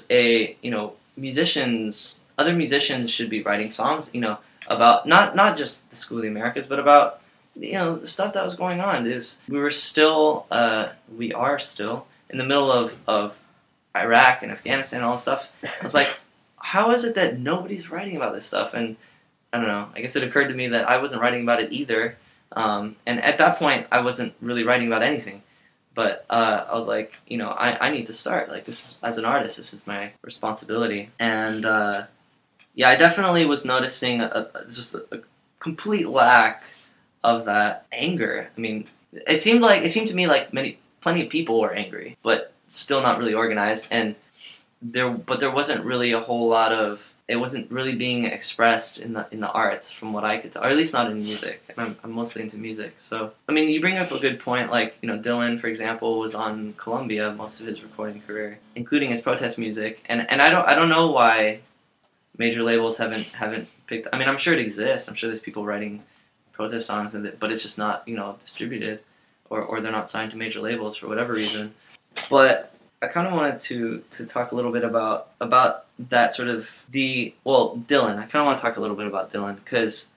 other musicians should be writing songs, you know, about not just the School of the Americas, but about, you know, the stuff that was going on. We are still in the middle of Iraq and Afghanistan and all this stuff. I was like, how is it that nobody's writing about this stuff? And I don't know, I guess it occurred to me that I wasn't writing about it either. And at that point, I wasn't really writing about anything. But I was like, you know, I need to start. Like, this is, as an artist, this is my responsibility. And I definitely was noticing just a complete lack of that anger. I mean, it seemed to me like plenty of people were angry, but still not really organized. And there wasn't really a whole lot of, it wasn't really being expressed in the arts from what I could tell, or at least not in music. And I'm mostly into music. So, I mean, you bring up a good point, like, you know, Dylan, for example, was on Columbia most of his recording career, including his protest music. And I don't know why major labels haven't picked, I mean, I'm sure it exists. I'm sure there's people writing protest songs, but it's just not, you know, distributed, or they're not signed to major labels for whatever reason. But I kind of wanted to talk a little bit about that sort of Dylan. I kind of want to talk a little bit about Dylan, because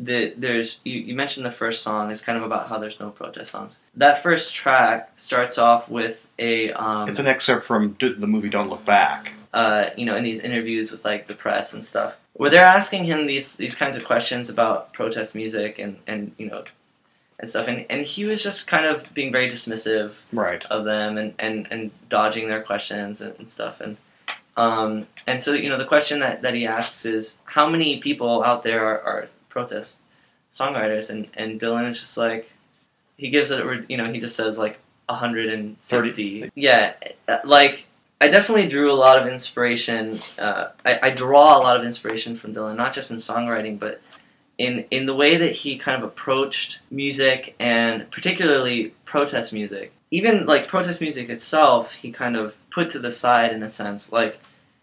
you mentioned the first song is kind of about how there's no protest songs. That first track starts off with it's an excerpt from the movie Don't Look Back. You know, in these interviews with like the press and stuff, where they're asking him these kinds of questions about protest music and you know, and stuff, and he was just kind of being very dismissive of them and dodging their questions and stuff, and so, you know, the question that he asks is, how many people out there are protest songwriters, and Dylan is just like, he gives it, you know, he just says like 160. Yeah, like, I definitely drew a lot of inspiration. I draw a lot of inspiration from Dylan, not just in songwriting, but in the way that he kind of approached music, and particularly protest music. Even like protest music itself, he kind of put to the side in a sense. Like,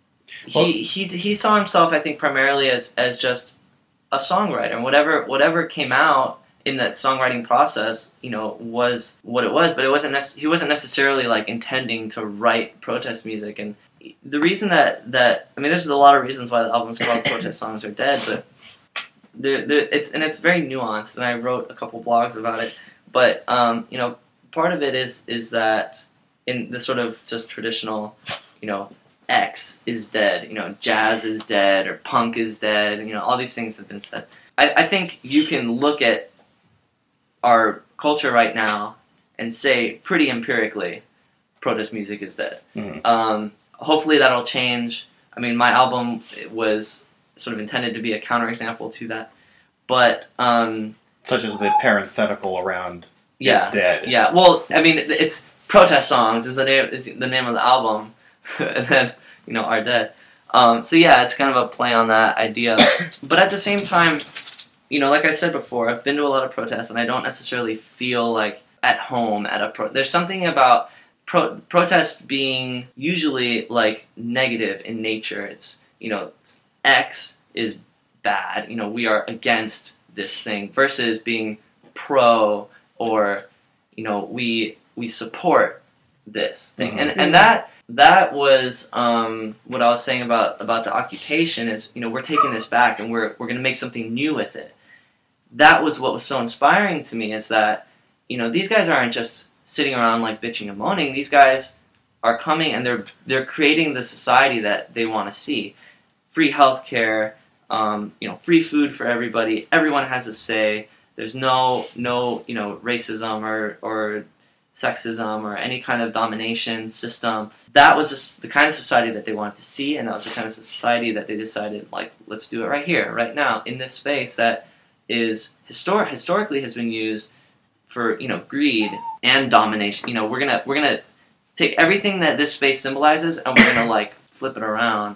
he saw himself, I think, primarily as just a songwriter, and whatever came out in that songwriting process, you know, was what it was. But it wasn't he wasn't necessarily like intending to write protest music. And the reason that I mean, there's a lot of reasons why the album's called Protest Songs Are Dead, but it's very nuanced, and I wrote a couple blogs about it. But you know, part of it is that in the sort of just traditional, you know, X is dead, you know, jazz is dead, or punk is dead, you know, all these things have been said. I think you can look at our culture right now and say pretty empirically, protest music is dead. Mm-hmm. Hopefully that'll change. I mean, my album was sort of intended to be a counterexample to that, but such as the parenthetical around is dead. Yeah, well, I mean, it's Protest Songs is the name of the album, and then, you know, are dead. So yeah, it's kind of a play on that idea, but at the same time, you know, like I said before, I've been to a lot of protests, and I don't necessarily feel like at home at a there's something about protest being usually like negative in nature. It's, you know, X is bad, you know, we are against this thing, versus being pro, or, you know, we support this thing. Mm-hmm. And that was what I was saying about the occupation is, you know, we're taking this back, and we're going to make something new with it. That was what was so inspiring to me, is that, you know, these guys aren't just sitting around like bitching and moaning. These guys are coming, and they're creating the society that they want to see. Free healthcare, you know, free food for everybody. Everyone has a say. There's no you know, racism or sexism or any kind of domination system. That was just the kind of society that they wanted to see, and that was the kind of society that they decided, like, let's do it right here, right now, in this space that is historically has been used for, you know, greed and domination. You know, we're gonna take everything that this space symbolizes, and we're gonna like flip it around.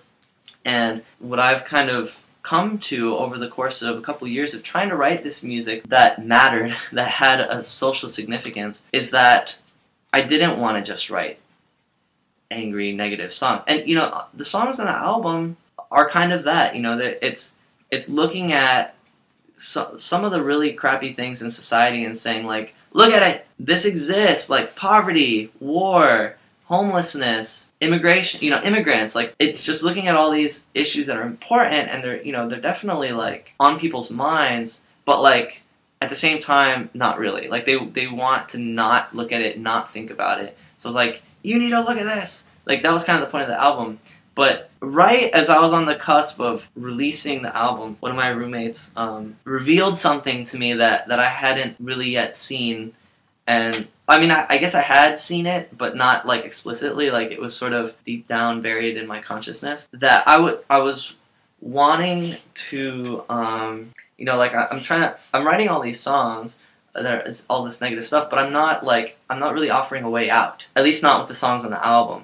And what I've kind of come to over the course of a couple of years of trying to write this music that mattered, that had a social significance, is that I didn't want to just write angry, negative songs. And, you know, the songs on the album are kind of that. You know, it's looking at some of the really crappy things in society and saying, like, look at it, this exists, like poverty, war, homelessness, immigration, you know, immigrants. Like, it's just looking at all these issues that are important, and they're definitely like on people's minds, but like at the same time, not really. Like, they want to not look at it, not think about it. So it's like, you need to look at this. Like, that was kind of the point of the album. But right as I was on the cusp of releasing the album, one of my roommates revealed something to me that I hadn't really yet seen. And I mean, I guess I had seen it, but not like explicitly. Like, it was sort of deep down buried in my consciousness, that I was wanting to, you know, like, I'm writing all these songs. There's all this negative stuff, but I'm not really offering a way out. At least not with the songs on the album.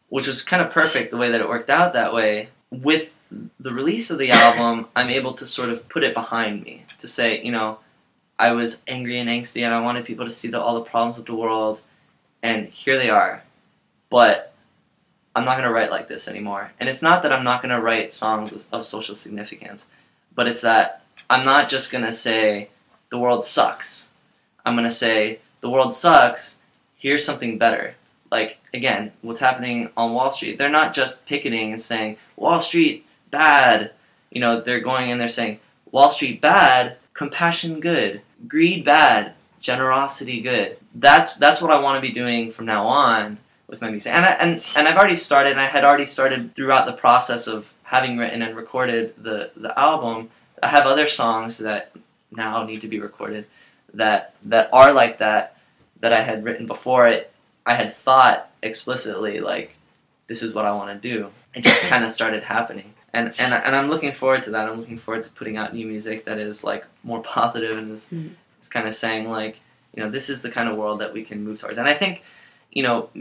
which was kind of perfect the way that it worked out that way. With the release of the album, I'm able to sort of put it behind me, to say, you know, I was angry and angsty and I wanted people to see all the problems of the world, and here they are. But I'm not going to write like this anymore. And it's not that I'm not going to write songs of social significance, but it's that I'm not just going to say, the world sucks. I'm going to say, the world sucks, here's something better. Like, again, what's happening on Wall Street. They're not just picketing and saying, Wall Street, bad. You know, they're going and they're saying, Wall Street, bad, compassion, good. Greed, bad, generosity, good. That's what I want to be doing from now on with my music. And I've already started, and I had already started throughout the process of having written and recorded the album. I have other songs that now need to be recorded that are like that I had written before it. I had thought explicitly, like, this is what I want to do. It just kind of started happening. And I'm looking forward to that. I'm looking forward to putting out new music that is, like, more positive and is kind of saying, like, you know, this is the kind of world that we can move towards. And I think, you know,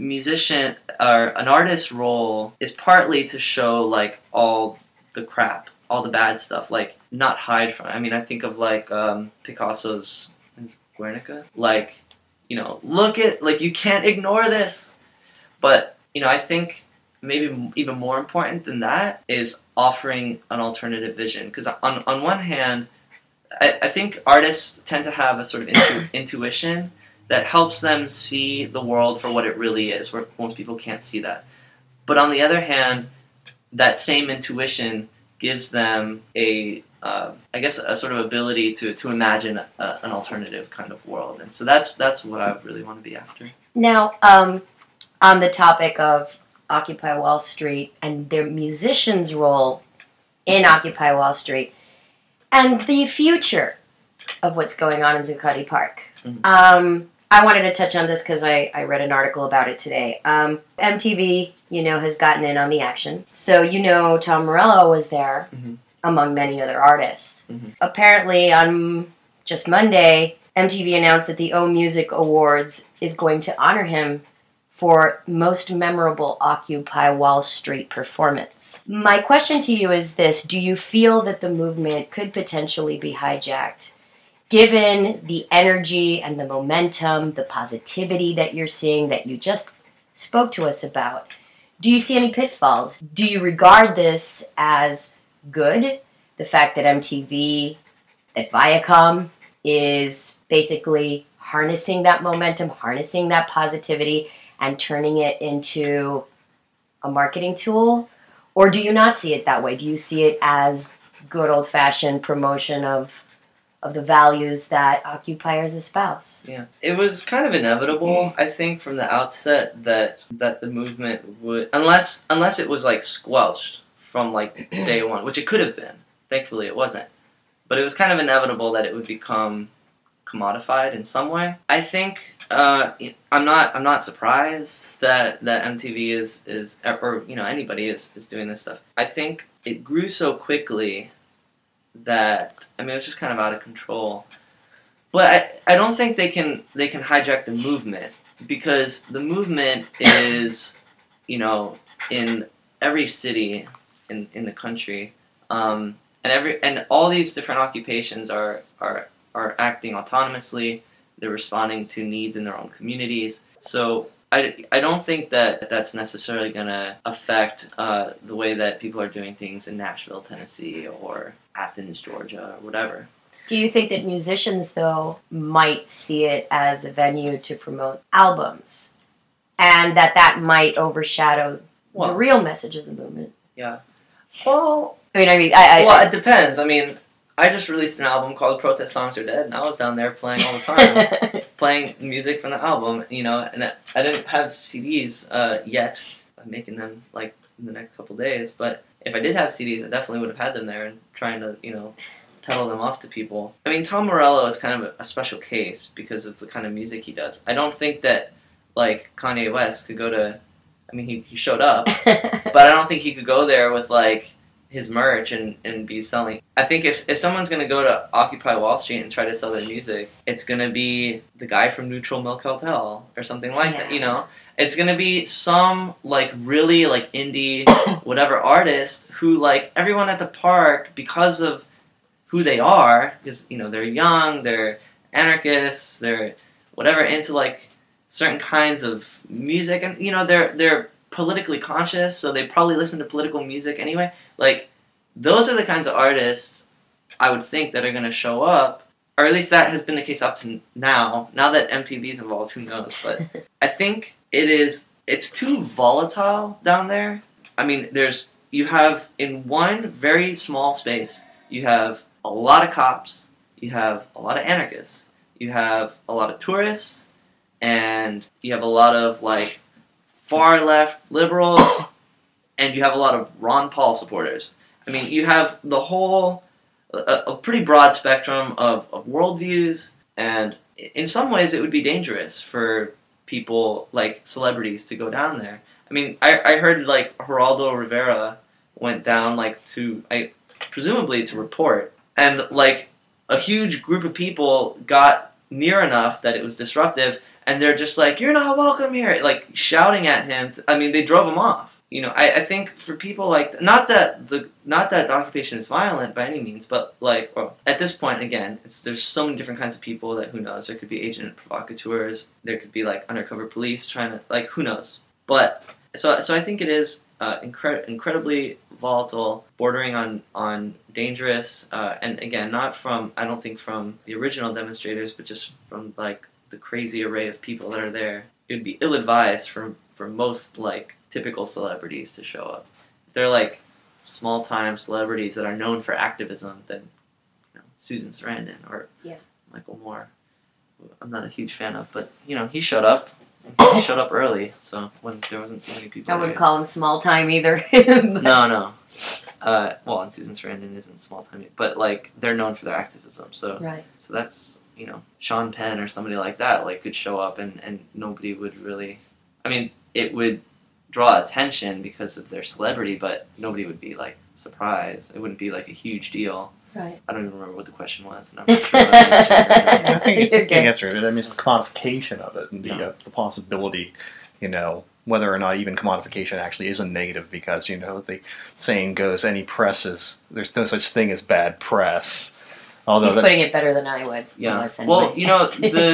an artist's role is partly to show, like, all the crap, all the bad stuff, like, not hide from it. I mean, I think of, like, Picasso's Guernica. Like, you know, look at, like, you can't ignore this. But, you know, I think maybe even more important than that is offering an alternative vision. Because on one hand, I think artists tend to have a sort of intuition that helps them see the world for what it really is, where most people can't see that. But on the other hand, that same intuition gives them a sort of ability to imagine an alternative kind of world. And so that's what I really want to be after. Now, on the topic of Occupy Wall Street and their musicians' role in Occupy Wall Street and the future of what's going on in Zuccotti Park. Mm-hmm. I wanted to touch on this because I read an article about it today. MTV, you know, has gotten in on the action. So, you know, Tom Morello was there, among many other artists. Mm-hmm. Apparently, on just Monday, MTV announced that the O Music Awards is going to honor him for most memorable Occupy Wall Street performance. My question to you is this: do you feel that the movement could potentially be hijacked, given the energy and the momentum, the positivity that you're seeing that you just spoke to us about? Do you see any pitfalls? Do you regard this as good? The fact that MTV, that Viacom is basically harnessing that momentum, harnessing that positivity, and turning it into a marketing tool? Or do you not see it that way? Do you see it as good old-fashioned promotion of the values that occupiers espouse? Yeah, it was kind of inevitable, I think, from the outset that the movement would, unless it was like squelched from like day one, which it could have been. Thankfully, it wasn't. But it was kind of inevitable that it would become commodified in some way. I think I'm not surprised that MTV is or you know anybody is doing this stuff. I think it grew so quickly that it was just kind of out of control. But I don't think they can hijack the movement, because the movement is, you know, in every city in the country, and all these different occupations are acting autonomously. They're responding to needs in their own communities. So I don't think that's necessarily going to affect the way that people are doing things in Nashville, Tennessee, or Athens, Georgia, or whatever. Do you think that musicians, though, might see it as a venue to promote albums, and that might overshadow the real message of the movement? Yeah. Well, it depends. I just released an album called Protest Songs Are Dead, and I was down there playing all the time, playing music from the album, you know, and I didn't have CDs yet. I'm making them, like, in the next couple days, but if I did have CDs, I definitely would have had them there and trying to, you know, peddle them off to people. Tom Morello is kind of a special case because of the kind of music he does. I don't think that, like, Kanye West could go to... he showed up, but I don't think he could go there with, like, his merch and be selling. I think if someone's going to go to Occupy Wall Street and try to sell their music, it's going to be the guy from Neutral Milk Hotel or something like that, you know? It's going to be some, like, really, like, indie, whatever artist who, like, everyone at the park, because of who they are, because, you know, they're young, they're anarchists, they're whatever, into, like, certain kinds of music, and, you know, they're politically conscious, so they probably listen to political music anyway. Like, those are the kinds of artists I would think that are going to show up, or at least that has been the case up to now. Now that MTV's involved, who knows? But I think it's too volatile down there. I mean, you have, in one very small space, you have a lot of cops, you have a lot of anarchists, you have a lot of tourists, and you have a lot of, like, far left liberals, and you have a lot of Ron Paul supporters. I mean, you have the whole, a pretty broad spectrum of worldviews, and in some ways it would be dangerous for people, like celebrities, to go down there. I mean, I heard, like, Geraldo Rivera went down, like, presumably to report, and, like, a huge group of people got near enough that it was disruptive, and they're just like, "You're not welcome here," like, shouting at him. They drove him off. You know, I think for people like, not that the occupation is violent by any means, but, like, well, at this point, again, there's so many different kinds of people that, who knows, there could be agent provocateurs, there could be, like, undercover police trying to, like, who knows. But so I think it is incredibly volatile, bordering on dangerous, and again, not from, I don't think from the original demonstrators, but just from, like, the crazy array of people that are there. It would be ill-advised for most, like, typical celebrities to show up. If they're, like, small-time celebrities that are known for activism, then, you know, Susan Sarandon or Michael Moore, who I'm not a huge fan of, but, you know, he showed up. He showed up early, so when there wasn't too many people. I wouldn't call him small-time either. No. Well, and Susan Sarandon isn't small-time, but, like, they're known for their activism, so right. So that's, you know, Sean Penn or somebody like that, like, could show up and nobody would really, I mean, it would draw attention because of their celebrity, but nobody would be, like, surprised. It wouldn't be, like, a huge deal. Right. I don't even remember what the question was, and I'm not sure what the answer is. I think you can answer it. I mean, it's the commodification of it and the possibility, you know, whether or not even commodification actually is a negative, because, you know, the saying goes, any press is, there's no such thing as bad press. Although he's putting it better than I would. Yeah. Anyway. Well, you know,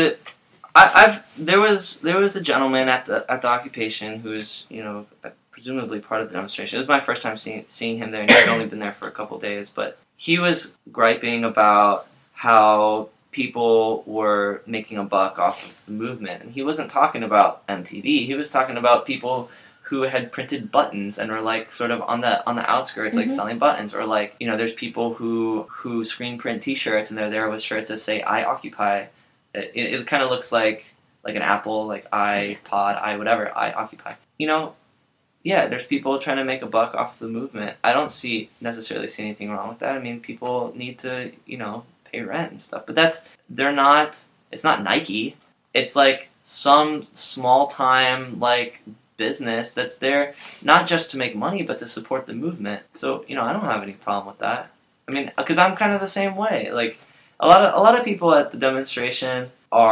there was a gentleman at the occupation who was, you know, presumably part of the demonstration. It was my first time seeing him there, and he'd only been there for a couple days, but he was griping about how people were making a buck off of the movement, and he wasn't talking about MTV. He was talking about people who had printed buttons and were, like, sort of on the outskirts, like, selling buttons, or, like, you know, there's people who screen print T-shirts, and they're there with shirts that say "I Occupy." It kind of looks like an Apple, like iPod, whatever, I Occupy. You know, yeah, there's people trying to make a buck off the movement. I don't necessarily see anything wrong with that. I mean, people need to, you know, pay rent and stuff, but it's not Nike. It's, like, some small time, like, business that's there not just to make money but to support the movement. So, you know, I don't have any problem with that. I mean, because I'm kind of the same way. Like, a lot of people at the demonstrations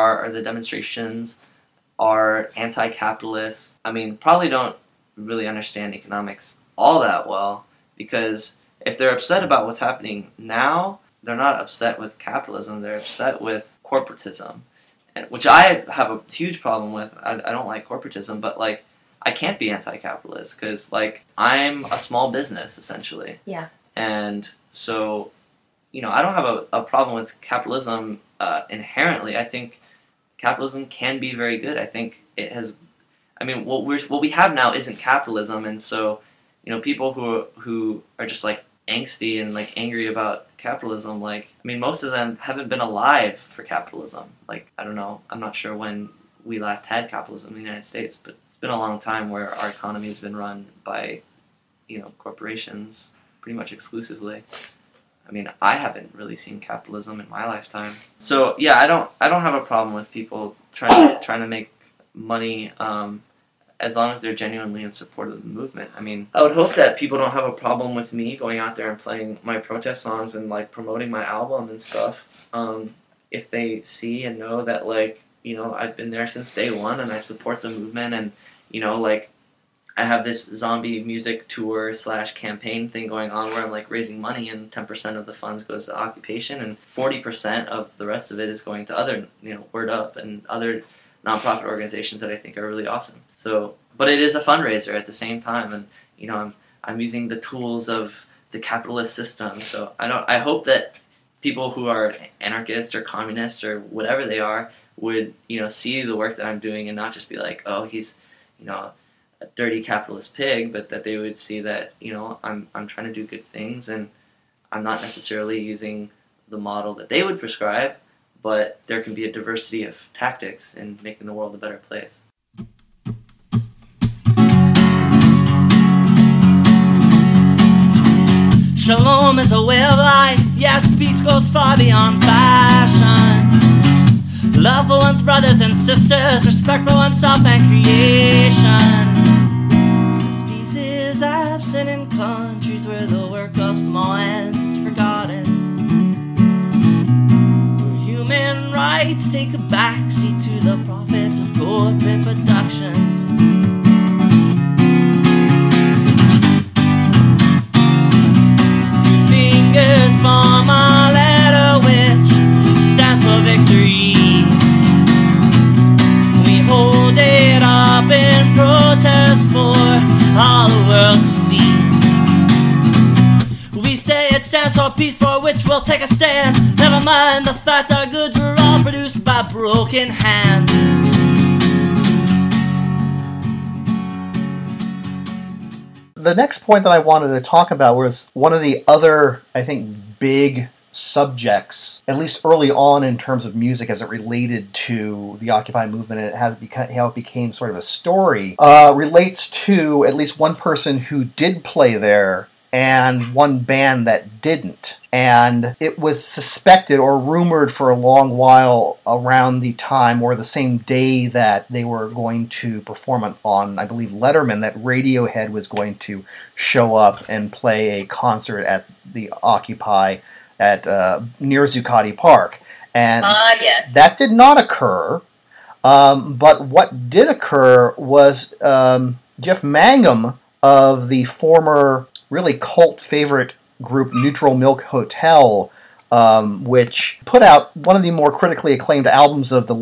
are anti-capitalist. I mean, probably don't really understand economics all that well, because if they're upset about what's happening now, they're not upset with capitalism, they're upset with corporatism, which I have a huge problem with. I don't like corporatism, but, like, I can't be anti-capitalist because, like, I'm a small business, essentially. Yeah. And so, you know, I don't have a problem with capitalism inherently. I think capitalism can be very good. I think it has, I mean, what we have now isn't capitalism, and so, you know, people who are just, like, angsty and, like, angry about capitalism, like, I mean, most of them haven't been alive for capitalism. Like, I don't know, I'm not sure when we last had capitalism in the United States, but it's been a long time where our economy has been run by, you know, corporations pretty much exclusively. I mean, I haven't really seen capitalism in my lifetime. So yeah, I don't have a problem with people trying to make money. as long as they're genuinely in support of the movement. I mean, I would hope that people don't have a problem with me going out there and playing my protest songs and, like, promoting my album and stuff. If they see and know that, like, you know, I've been there since day one and I support the movement, and, you know, like, I have this zombie music tour / campaign thing going on where I'm, like, raising money, and 10% of the funds goes to Occupation, and 40% of the rest of it is going to other, you know, Word Up and other nonprofit organizations that I think are really awesome. So, but it is a fundraiser at the same time, and, you know, I'm using the tools of the capitalist system. So I hope that people who are anarchists or communists or whatever they are would, you know, see the work that I'm doing and not just be like, oh, he's, you know, a dirty capitalist pig, but that they would see that, you know, I'm trying to do good things, and I'm not necessarily using the model that they would prescribe, but there can be a diversity of tactics in making the world a better place. Shalom is a way of life. Yes, peace goes far beyond fashion. Love for one's brothers and sisters, respect for oneself and creation. This peace is absent in countries where the work of small hands is forgotten, where human rights take a backseat to the profits of corporate production. For my letter, which stands for victory, we hold it up in protest for all the world to see. We say it stands for peace, for which we'll take a stand. Never mind the fact our goods were all produced by broken hands. The next point that I wanted to talk about was one of the other, I think, big subjects, at least early on in terms of music as it related to the Occupy movement and how it became sort of a story, relates to at least one person who did play there and one band that didn't. And it was suspected or rumored for a long while around the time or the same day that they were going to perform on, I believe, Letterman, that Radiohead was going to show up and play a concert at the Occupy at near Zuccotti Park. And yes. That did not occur. But what did occur was Jeff Mangum of the former really cult favorite group Neutral Milk Hotel, which put out one of the more critically acclaimed albums of the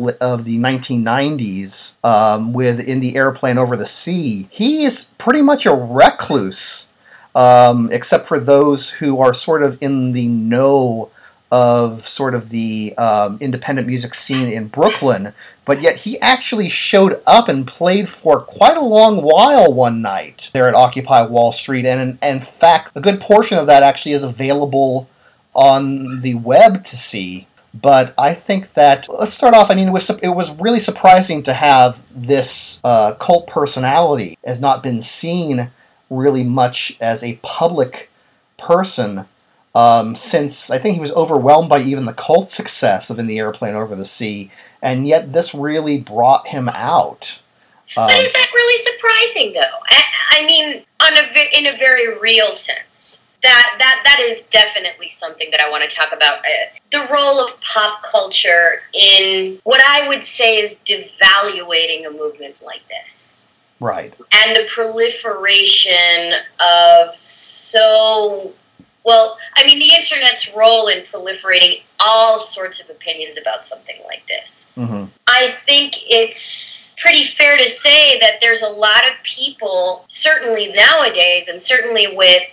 1990s, with In the Airplane Over the Sea. He is pretty much a recluse, except for those who are sort of in the know of sort of the independent music scene in Brooklyn, but yet he actually showed up and played for quite a long while one night there at Occupy Wall Street, and in fact, a good portion of that actually is available on the web to see. But I think that, let's start off, I mean, it was really surprising to have this cult personality has not been seen really much as a public person since I think he was overwhelmed by even the cult success of In the Airplane Over the Sea, and yet this really brought him out. But is that really surprising, though? I mean, in a very real sense, that is definitely something that I want to talk about. The role of pop culture in what I would say is devaluating a movement like this. Right. And the proliferation of the internet's role in proliferating all sorts of opinions about something like this. Mm-hmm. I think it's pretty fair to say that there's a lot of people, certainly nowadays, and certainly with,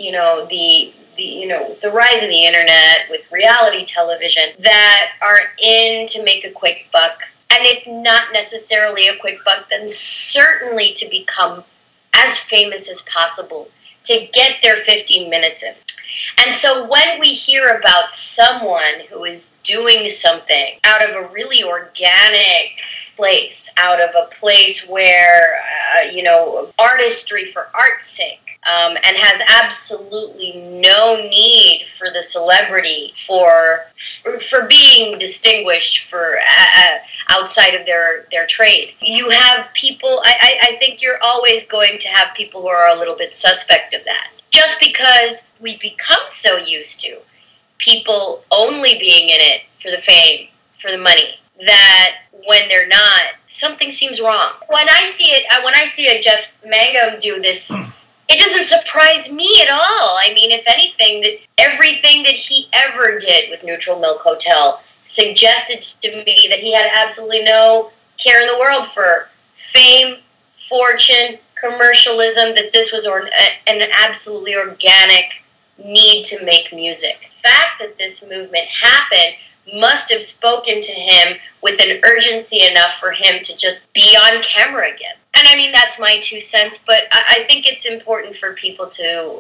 the rise of the internet, with reality television, that are in to make a quick buck. And if not necessarily a quick buck, then certainly to become as famous as possible, to get their 15 minutes in. And so when we hear about someone who is doing something out of a really organic place, out of a place where, artistry for art's sake, and has absolutely no need for the celebrity, for being distinguished, for outside of their trade. You have people, I think you're always going to have people who are a little bit suspect of that. Just because we become so used to people only being in it for the fame, for the money, that when they're not, something seems wrong. When I see a Jeff Mangum do this, it doesn't surprise me at all. I mean, if anything, that everything that he ever did with Neutral Milk Hotel suggested to me that he had absolutely no care in the world for fame, fortune, commercialism, that this was an absolutely organic need to make music. The fact that this movement happened must have spoken to him with an urgency enough for him to just be on camera again. And I mean, that's my 2 cents, but I think it's important for people to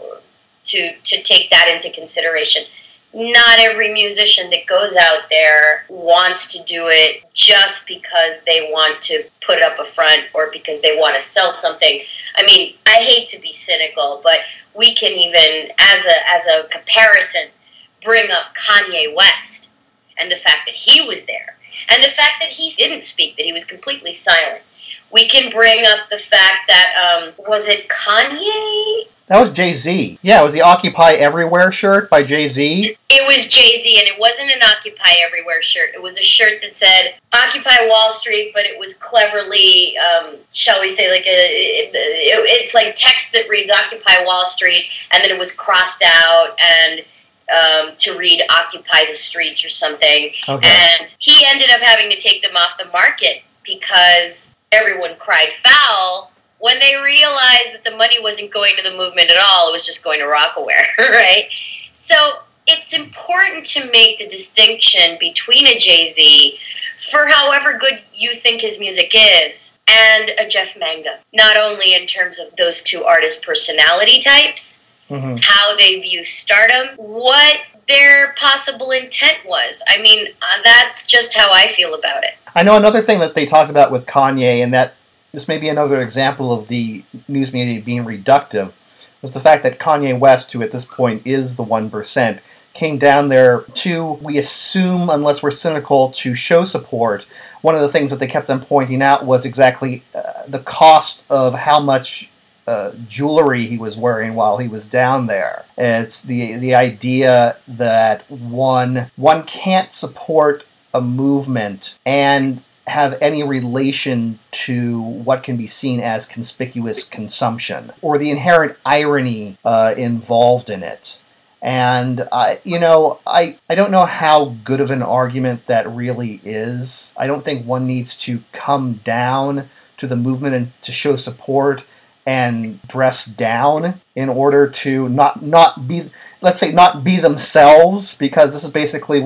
take that into consideration. Not every musician that goes out there wants to do it just because they want to put up a front or because they want to sell something. I mean, I hate to be cynical, but we can even, as a comparison, bring up Kanye West and the fact that he was there, and the fact that he didn't speak, that he was completely silent. We can bring up the fact that, was it Kanye? That was Jay-Z. Yeah, it was the Occupy Everywhere shirt by Jay-Z. It was Jay-Z, and it wasn't an Occupy Everywhere shirt. It was a shirt that said Occupy Wall Street, but it was cleverly, shall we say, like it's like text that reads Occupy Wall Street, and then it was crossed out and to read Occupy the Streets or something. Okay. And he ended up having to take them off the market because everyone cried foul when they realized that the money wasn't going to the movement at all. It was just going to Rocawear, right? So it's important to make the distinction between a Jay-Z, for however good you think his music is, and a Jeff Mangum. Not only in terms of those two artist personality types, how they view stardom, what their possible intent was. I mean, that's just how I feel about it. I know another thing that they talk about with Kanye, and that this may be another example of the news media being reductive, was the fact that Kanye West, who at this point is the 1%, came down there to, we assume, unless we're cynical, to show support. One of the things that they kept on pointing out was exactly the cost of how much jewelry he was wearing while he was down there. It's the idea that one can't support a movement and have any relation to what can be seen as conspicuous consumption, or the inherent irony involved in it. And I don't know how good of an argument that really is. I don't think one needs to come down to the movement and to show support and dress down in order to not be, let's say, not be themselves, because this is basically,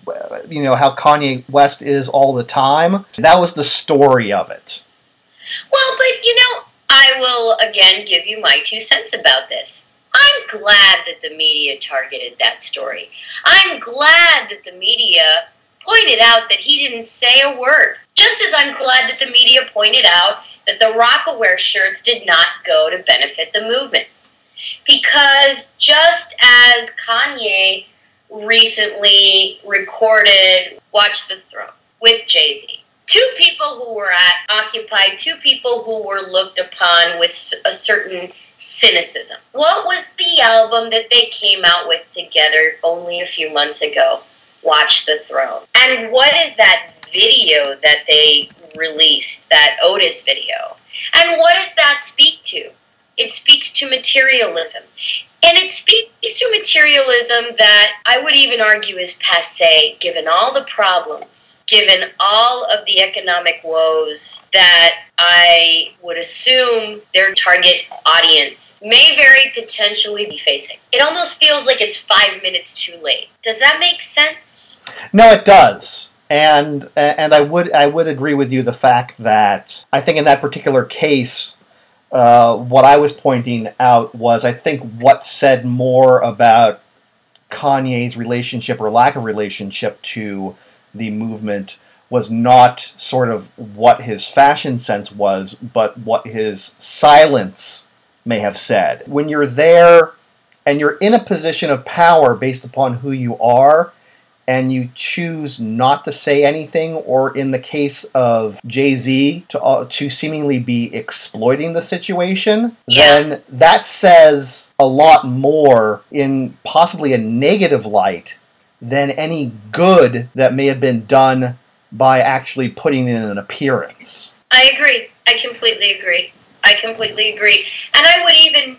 how Kanye West is all the time. That was the story of it. Well, but, I will again give you my 2 cents about this. I'm glad that the media targeted that story. I'm glad that the media pointed out that he didn't say a word. Just as I'm glad that the media pointed out that the Rocawear shirts did not go to benefit the movement. Because just as Kanye recently recorded Watch the Throne with Jay-Z, 2 people who were at Occupy, 2 people who were looked upon with a certain cynicism. What was the album that they came out with together only a few months ago? Watch the Throne. And what is that video that they released, that Otis video? And what does that speak to? It speaks to materialism. And it speaks to materialism that I would even argue is passé, given all the problems, given all of the economic woes that I would assume their target audience may very potentially be facing. It almost feels like it's 5 minutes too late. Does that make sense? No, it does. And I would agree with you, the fact that I think in that particular case, what I was pointing out was, I think what said more about Kanye's relationship or lack of relationship to the movement was not sort of what his fashion sense was, but what his silence may have said. When you're there and you're in a position of power based upon who you are, and you choose not to say anything, or in the case of Jay-Z, to seemingly be exploiting the situation, then that says a lot more in possibly a negative light than any good that may have been done by actually putting in an appearance. I agree. I completely agree. And I would even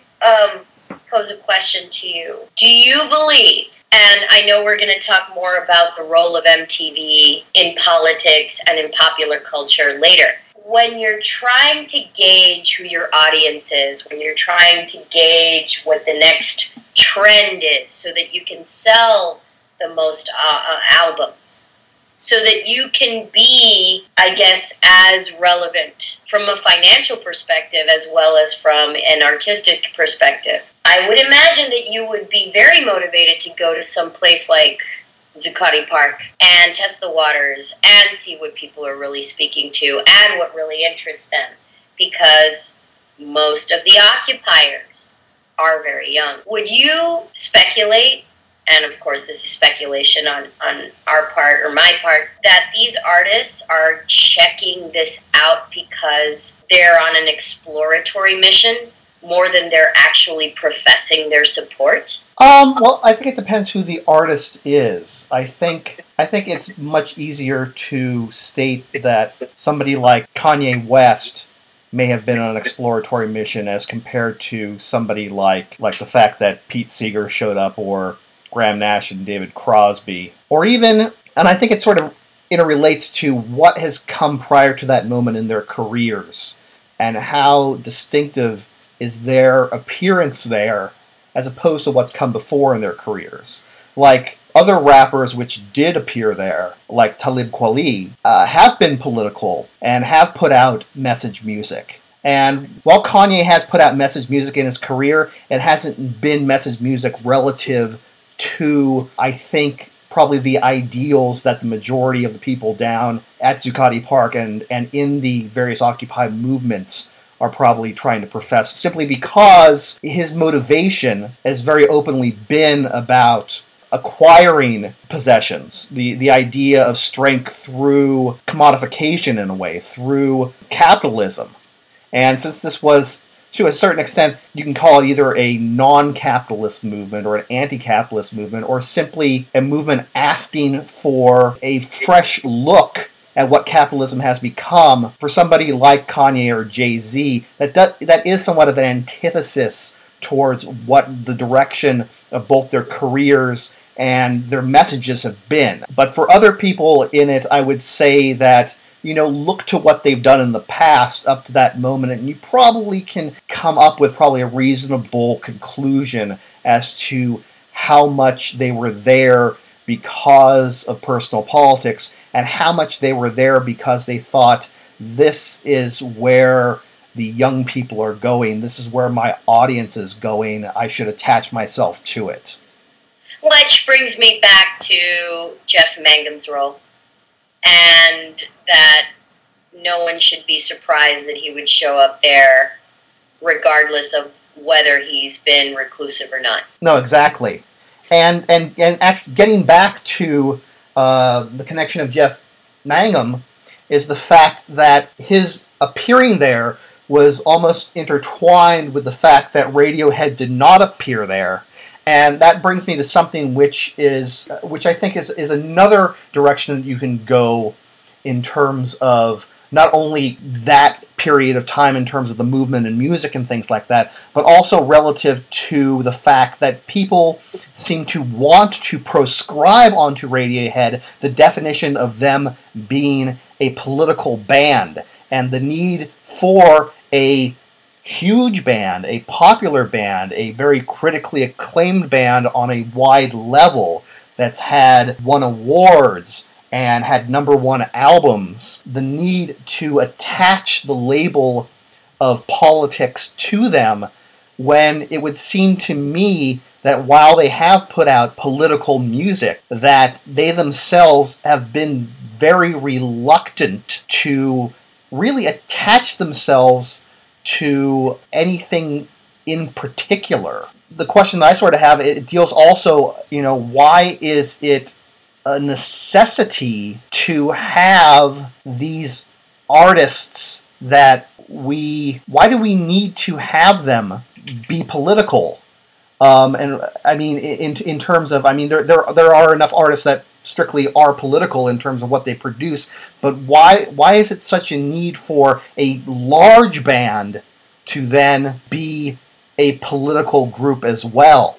pose a question to you. Do you believe, and I know we're going to talk more about the role of MTV in politics and in popular culture later, when you're trying to gauge who your audience is, when you're trying to gauge what the next trend is so that you can sell the most albums, so that you can be, I guess, as relevant from a financial perspective as well as from an artistic perspective, I would imagine that you would be very motivated to go to some place like Zuccotti Park and test the waters and see what people are really speaking to and what really interests them, because most of the occupiers are very young. Would you speculate, and of course this is speculation on our part or my part, that these artists are checking this out because they're on an exploratory mission more than they're actually professing their support? Well, I think it depends who the artist is. I think it's much easier to state that somebody like Kanye West may have been on an exploratory mission as compared to somebody like the fact that Pete Seeger showed up, or Graham Nash and David Crosby, or even, and I think it sort of interrelates to what has come prior to that moment in their careers and how distinctive is their appearance there as opposed to what's come before in their careers. Like other rappers which did appear there, like Talib Kweli, have been political and have put out message music. And while Kanye has put out message music in his career, it hasn't been message music relative to, I think, probably the ideals that the majority of the people down at Zuccotti Park and in the various Occupy movements are probably trying to profess, simply because his motivation has very openly been about acquiring possessions, the idea of strength through commodification in a way, through capitalism. And since this was, to a certain extent, you can call it either a non-capitalist movement or an anti-capitalist movement, or simply a movement asking for a fresh look at what capitalism has become, for somebody like Kanye or Jay-Z, that is somewhat of an antithesis towards what the direction of both their careers and their messages have been. But for other people in it, I would say that, look to what they've done in the past up to that moment, and you probably can come up with probably a reasonable conclusion as to how much they were there because of personal politics, and how much they were there because they thought, this is where the young people are going, this is where my audience is going, I should attach myself to it. Which brings me back to Jeff Mangum's role, and that no one should be surprised that he would show up there regardless of whether he's been reclusive or not. No, exactly. And actually getting back to the connection of Jeff Mangum is the fact that his appearing there was almost intertwined with the fact that Radiohead did not appear there. And that brings me to something which I think is another direction that you can go in terms of not only that period of time in terms of the movement and music and things like that, but also relative to the fact that people seem to want to proscribe onto Radiohead the definition of them being a political band, and the need for a huge band, a popular band, a very critically acclaimed band on a wide level that's won awards and had #1 albums, the need to attach the label of politics to them, when it would seem to me that while they have put out political music, that they themselves have been very reluctant to really attach themselves to anything in particular. The question that I sort of have, it deals also, why is it a necessity to have these artists why do we need to have them be political? And I mean, in terms of, I mean, there are enough artists that strictly are political in terms of what they produce, but why is it such a need for a large band to then be a political group as well?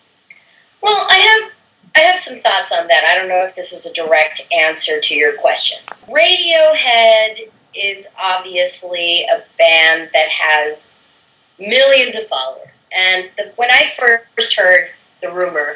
Well, I have some thoughts on that. I don't know if this is a direct answer to your question. Radiohead is obviously a band that has millions of followers. And when I first heard the rumor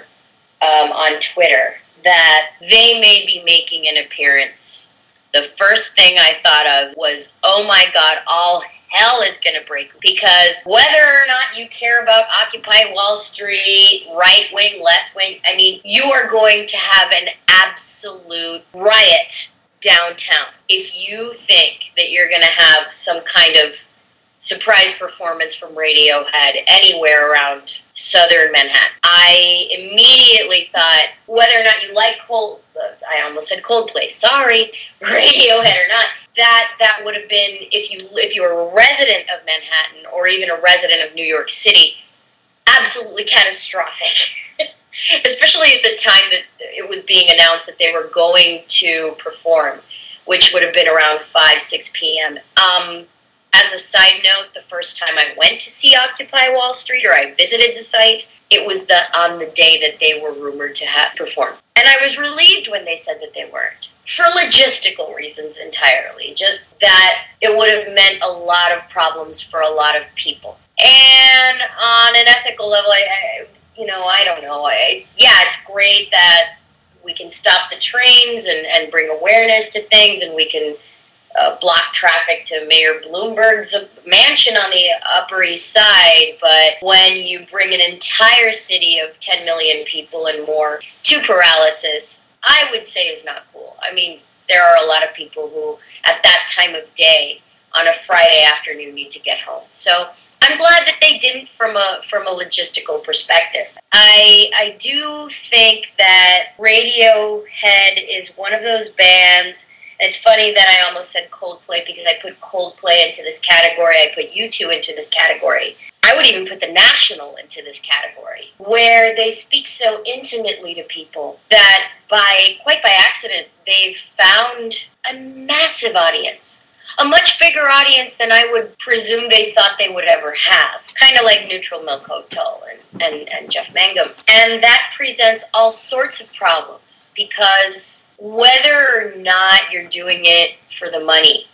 on Twitter that they may be making an appearance, the first thing I thought of was, oh my God, all hell is going to break. Because whether or not you care about Occupy Wall Street, right wing, left wing, I mean, you are going to have an absolute riot downtown if you think that you're going to have some kind of surprise performance from Radiohead anywhere around southern Manhattan. I immediately thought, whether or not you like I almost said Coldplay, sorry, Radiohead or not, that would have been, if you were a resident of Manhattan or even a resident of New York City, absolutely catastrophic. Especially at the time that it was being announced that they were going to perform, which would have been around 5, 6 p.m. As a side note, the first time I went to see Occupy Wall Street, or I visited the site, it was on the day that they were rumored to have performed. And I was relieved when they said that they weren't, for logistical reasons entirely, just that it would have meant a lot of problems for a lot of people. And on an ethical level, I don't know. It's great that we can stop the trains and bring awareness to things, and we can block traffic to Mayor Bloomberg's mansion on the Upper East Side, but when you bring an entire city of 10 million people and more to paralysis, I would say is not cool. I mean, there are a lot of people who, at that time of day, on a Friday afternoon, need to get home. So I'm glad that they didn't from a logistical perspective. I do think that Radiohead is one of those bands. It's funny that I almost said Coldplay because I put Coldplay into this category. I put U2 into this category. I would even put The National into this category, where they speak so intimately to people that quite by accident, they've found a massive audience. A much bigger audience than I would presume they thought they would ever have. Kind of like Neutral Milk Hotel and Jeff Mangum. And that presents all sorts of problems, because whether or not you're doing it for the money,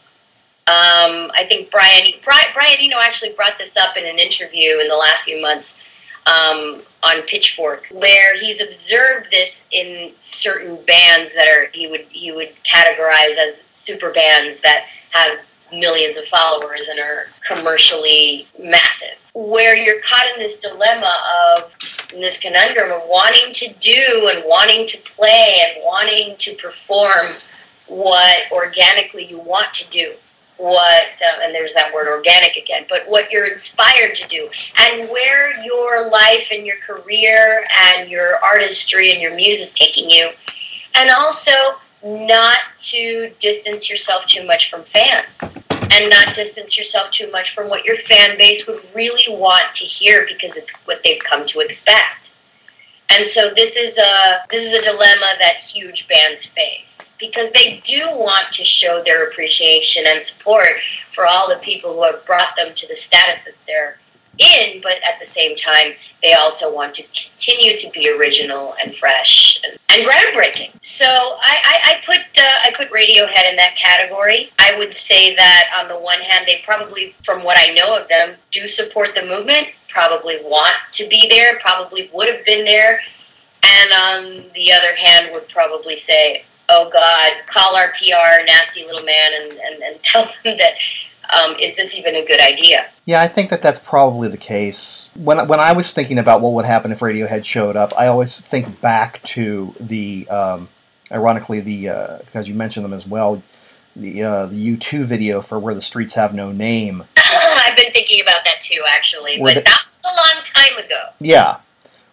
I think Brian Eno actually brought this up in an interview in the last few months on Pitchfork, where he's observed this in certain bands that he would categorize as super bands that have millions of followers and are commercially massive, where you're caught in this dilemma in this conundrum of wanting to do and wanting to play and wanting to perform what organically you want to do, and there's that word organic again, but what you're inspired to do, and where your life and your career and your artistry and your muse is taking you, and also not to distance yourself too much from fans, and not distance yourself too much from what your fan base would really want to hear, because it's what they've come to expect. And so this is a dilemma that huge bands face, because they do want to show their appreciation and support for all the people who have brought them to the status that they're in, but at the same time, they also want to continue to be original and fresh and groundbreaking. So I put Radiohead in that category. I would say that on the one hand, they probably, from what I know of them, do support the movement, probably want to be there, probably would have been there, and on the other hand, would probably say, oh God, call our PR nasty little man and tell them that, is this even a good idea? Yeah, I think that that's probably the case. When I was thinking about what would happen if Radiohead showed up, I always think back to the, ironically, because you mentioned them as well, the U2 video for Where the Streets Have No Name. I've been thinking about that too, actually, but that was a long time ago. Yeah,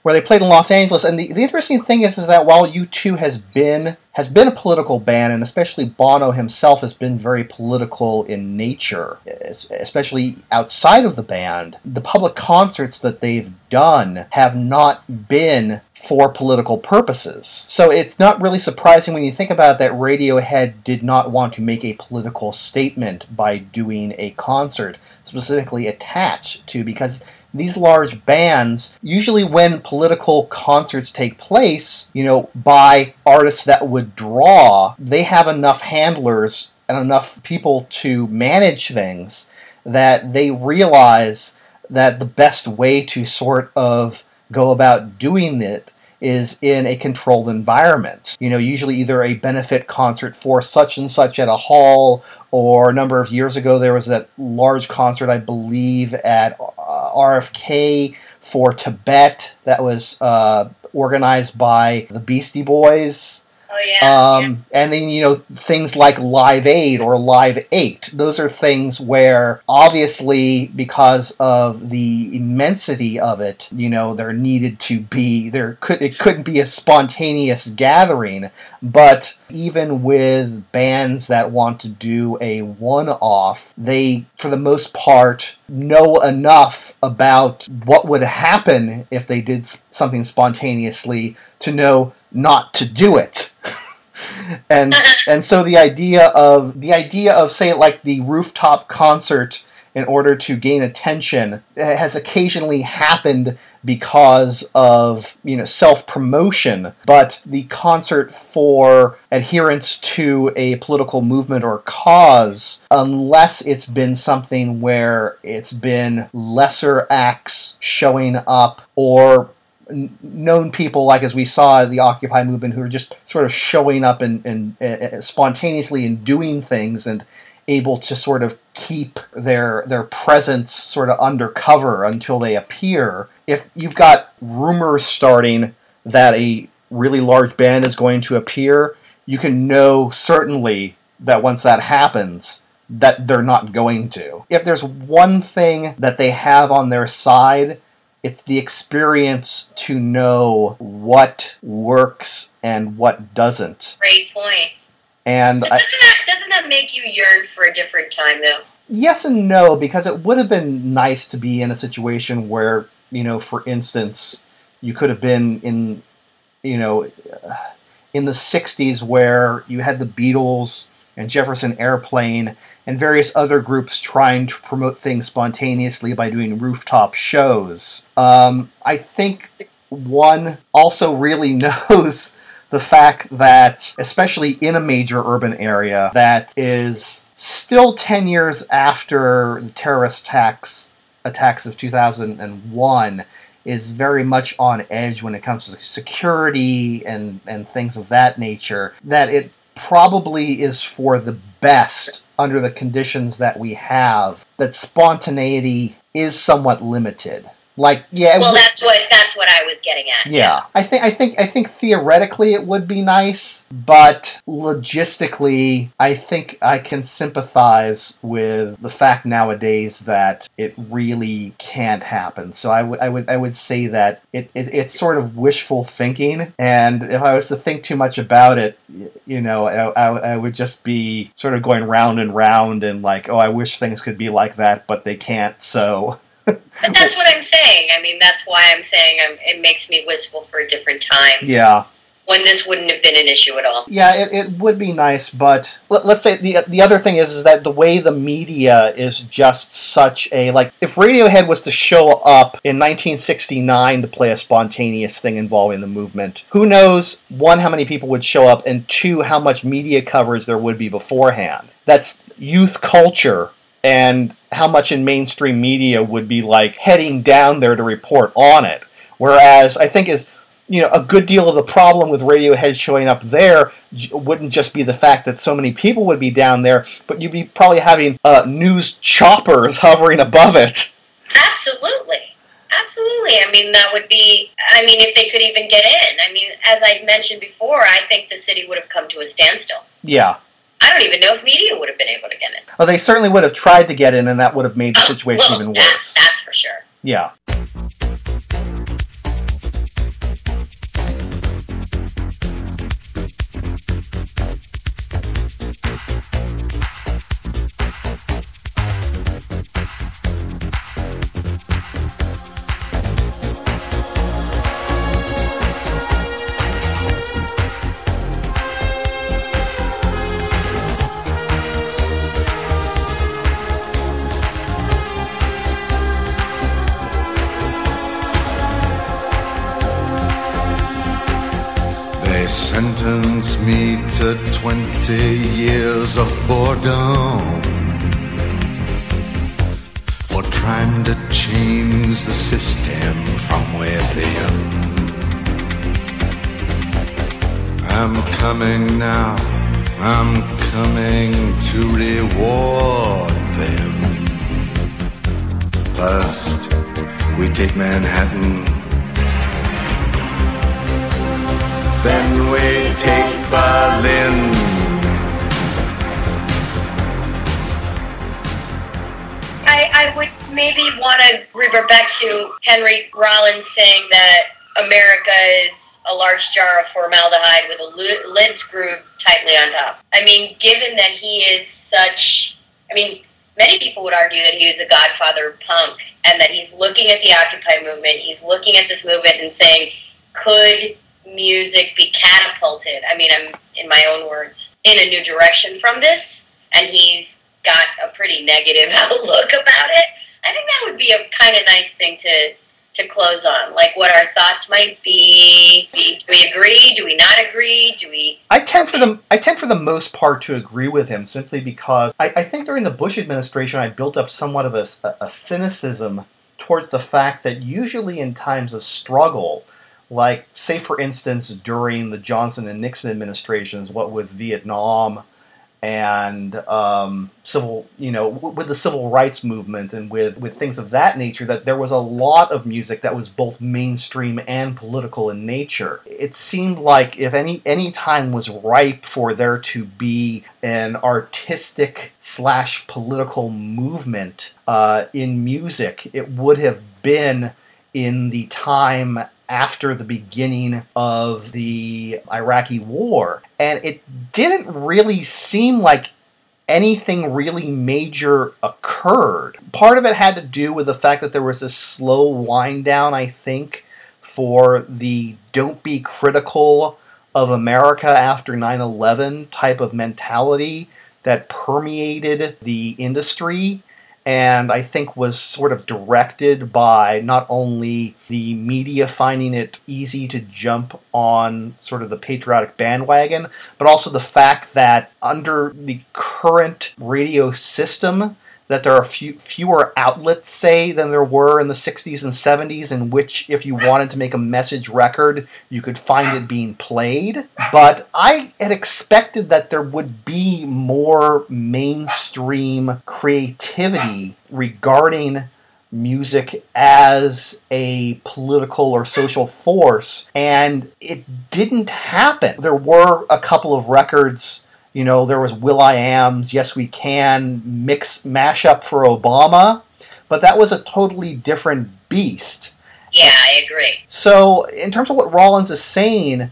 where they played in Los Angeles. And the interesting thing is that while U2 has been a political band, and especially Bono himself has been very political in nature, especially outside of the band, the public concerts that they've done have not been for political purposes. So it's not really surprising when you think about it that Radiohead did not want to make a political statement by doing a concert specifically attached to, because these large bands, usually when political concerts take place, by artists that would draw, they have enough handlers and enough people to manage things that they realize that the best way to sort of go about doing it is in a controlled environment. Usually either a benefit concert for such and such at a hall, or a number of years ago there was that large concert, I believe, at RFK for Tibet that was organized by the Beastie Boys. Oh, yeah. And then, things like Live Aid or Live 8. Those are things where, obviously, because of the immensity of it, there needed to be, it couldn't be a spontaneous gathering. But even with bands that want to do a one-off, they, for the most part, know enough about what would happen if they did something spontaneously to know not to do it. and so the idea of say like the rooftop concert in order to gain attention has occasionally happened because of self-promotion, but the concert for adherence to a political movement or cause, unless it's been something where it's been lesser acts showing up or known people, like as we saw the Occupy movement, who are just sort of showing up and spontaneously and doing things and able to sort of keep their presence sort of undercover until they appear. If you've got rumors starting that a really large band is going to appear, you can know certainly that once that happens, that they're not going to. If there's one thing that they have on their side, it's the experience to know what works and what doesn't. Great point. And doesn't that make you yearn for a different time, though? Yes and no, because it would have been nice to be in a situation where, for instance, you could have been in the 60s where you had the Beatles and Jefferson Airplane and various other groups trying to promote things spontaneously by doing rooftop shows. I think one also really knows the fact that, especially in a major urban area that is still 10 years after the terrorist attacks of 2001, is very much on edge when it comes to security and things of that nature, that it probably is for the best under the conditions that we have, that spontaneity is somewhat limited. That's what I was getting at. Yeah. I think theoretically it would be nice, but logistically I think I can sympathize with the fact nowadays that it really can't happen. So I would say that it's sort of wishful thinking, and if I was to think too much about it, I would just be sort of going round and round and like, oh, I wish things could be like that, but they can't, so... But that's what I'm saying. I mean, that's why I'm saying it makes me wistful for a different time. Yeah. When this wouldn't have been an issue at all. Yeah, it would be nice, but let's say the other thing is that the way the media is just such a... Like, if Radiohead was to show up in 1969 to play a spontaneous thing involving the movement, who knows, one, how many people would show up, and two, how much media coverage there would be beforehand. That's youth culture, and how much in mainstream media would be like heading down there to report on it. Whereas I think is, a good deal of the problem with Radiohead showing up there wouldn't just be the fact that so many people would be down there, but you'd be probably having news choppers hovering above it. Absolutely. I mean, that would be, if they could even get in. I mean, as I mentioned before, I think the city would have come to a standstill. Yeah. I don't even know if media would have been able to get in. Well, they certainly would have tried to get in, and that would have made the situation even worse. That's for sure. Yeah. They sentenced me to 20 years of boredom for trying to change the system from within. I'm coming now, I'm coming to reward them. First, we take Manhattan, then we take Berlin. I would maybe want to revert back to Henry Rollins saying that America is a large jar of formaldehyde with a lid screwed tightly on top. I mean, given that he is such... I mean, many people would argue that he is a godfather of punk and that he's looking at the Occupy movement, he's looking at this movement and saying, could music be catapulted, I mean, I'm in my own words, in a new direction from this? And he's got a pretty negative outlook about it. I think that would be a kind of nice thing to close on, like what our thoughts might be. Do we agree? Do we not agree? Do we? I tend for the most part to agree with him, simply because I think during the Bush administration I built up somewhat of a cynicism towards the fact that usually in times of struggle, like say for instance during the Johnson and Nixon administrations, what with Vietnam and with the civil rights movement and with things of that nature, that there was a lot of music that was both mainstream and political in nature. It seemed like if any time was ripe for there to be an artistic / political movement in music, it would have been in the time after the beginning of the Iraqi war. And it didn't really seem like anything really major occurred. Part of it had to do with the fact that there was this slow wind down, I think, for the don't be critical of America after 9/11 type of mentality that permeated the industry, and I think was sort of directed by not only the media finding it easy to jump on sort of the patriotic bandwagon, but also the fact that under the current radio system, that there are fewer outlets, say, than there were in the 60s and 70s, in which if you wanted to make a message record, you could find it being played. But I had expected that there would be more mainstream creativity regarding music as a political or social force, and it didn't happen. There were a couple of records. You know, there was will.i.am's Yes We Can mashup for Obama, but that was a totally different beast. Yeah, I agree. So, in terms of what Rollins is saying,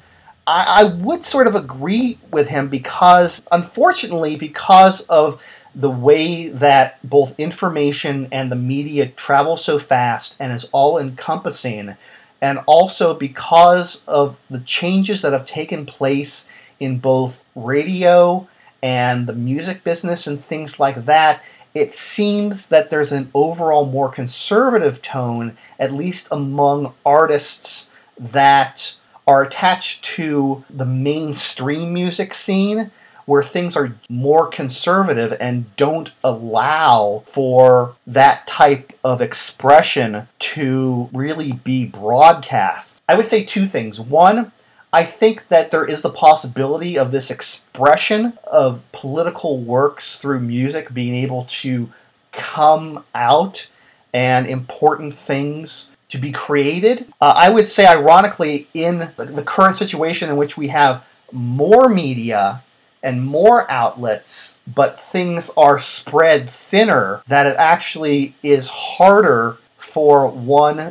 I would sort of agree with him because, unfortunately, because of the way that both information and the media travel so fast and is all-encompassing, and also because of the changes that have taken place in both radio and the music business and things like that, it seems that there's an overall more conservative tone, at least among artists that are attached to the mainstream music scene, where things are more conservative and don't allow for that type of expression to really be broadcast. I would say two things. One, I think that there is the possibility of this expression of political works through music being able to come out and important things to be created. I would say, ironically, in the current situation in which we have more media and more outlets, but things are spread thinner, that it actually is harder for one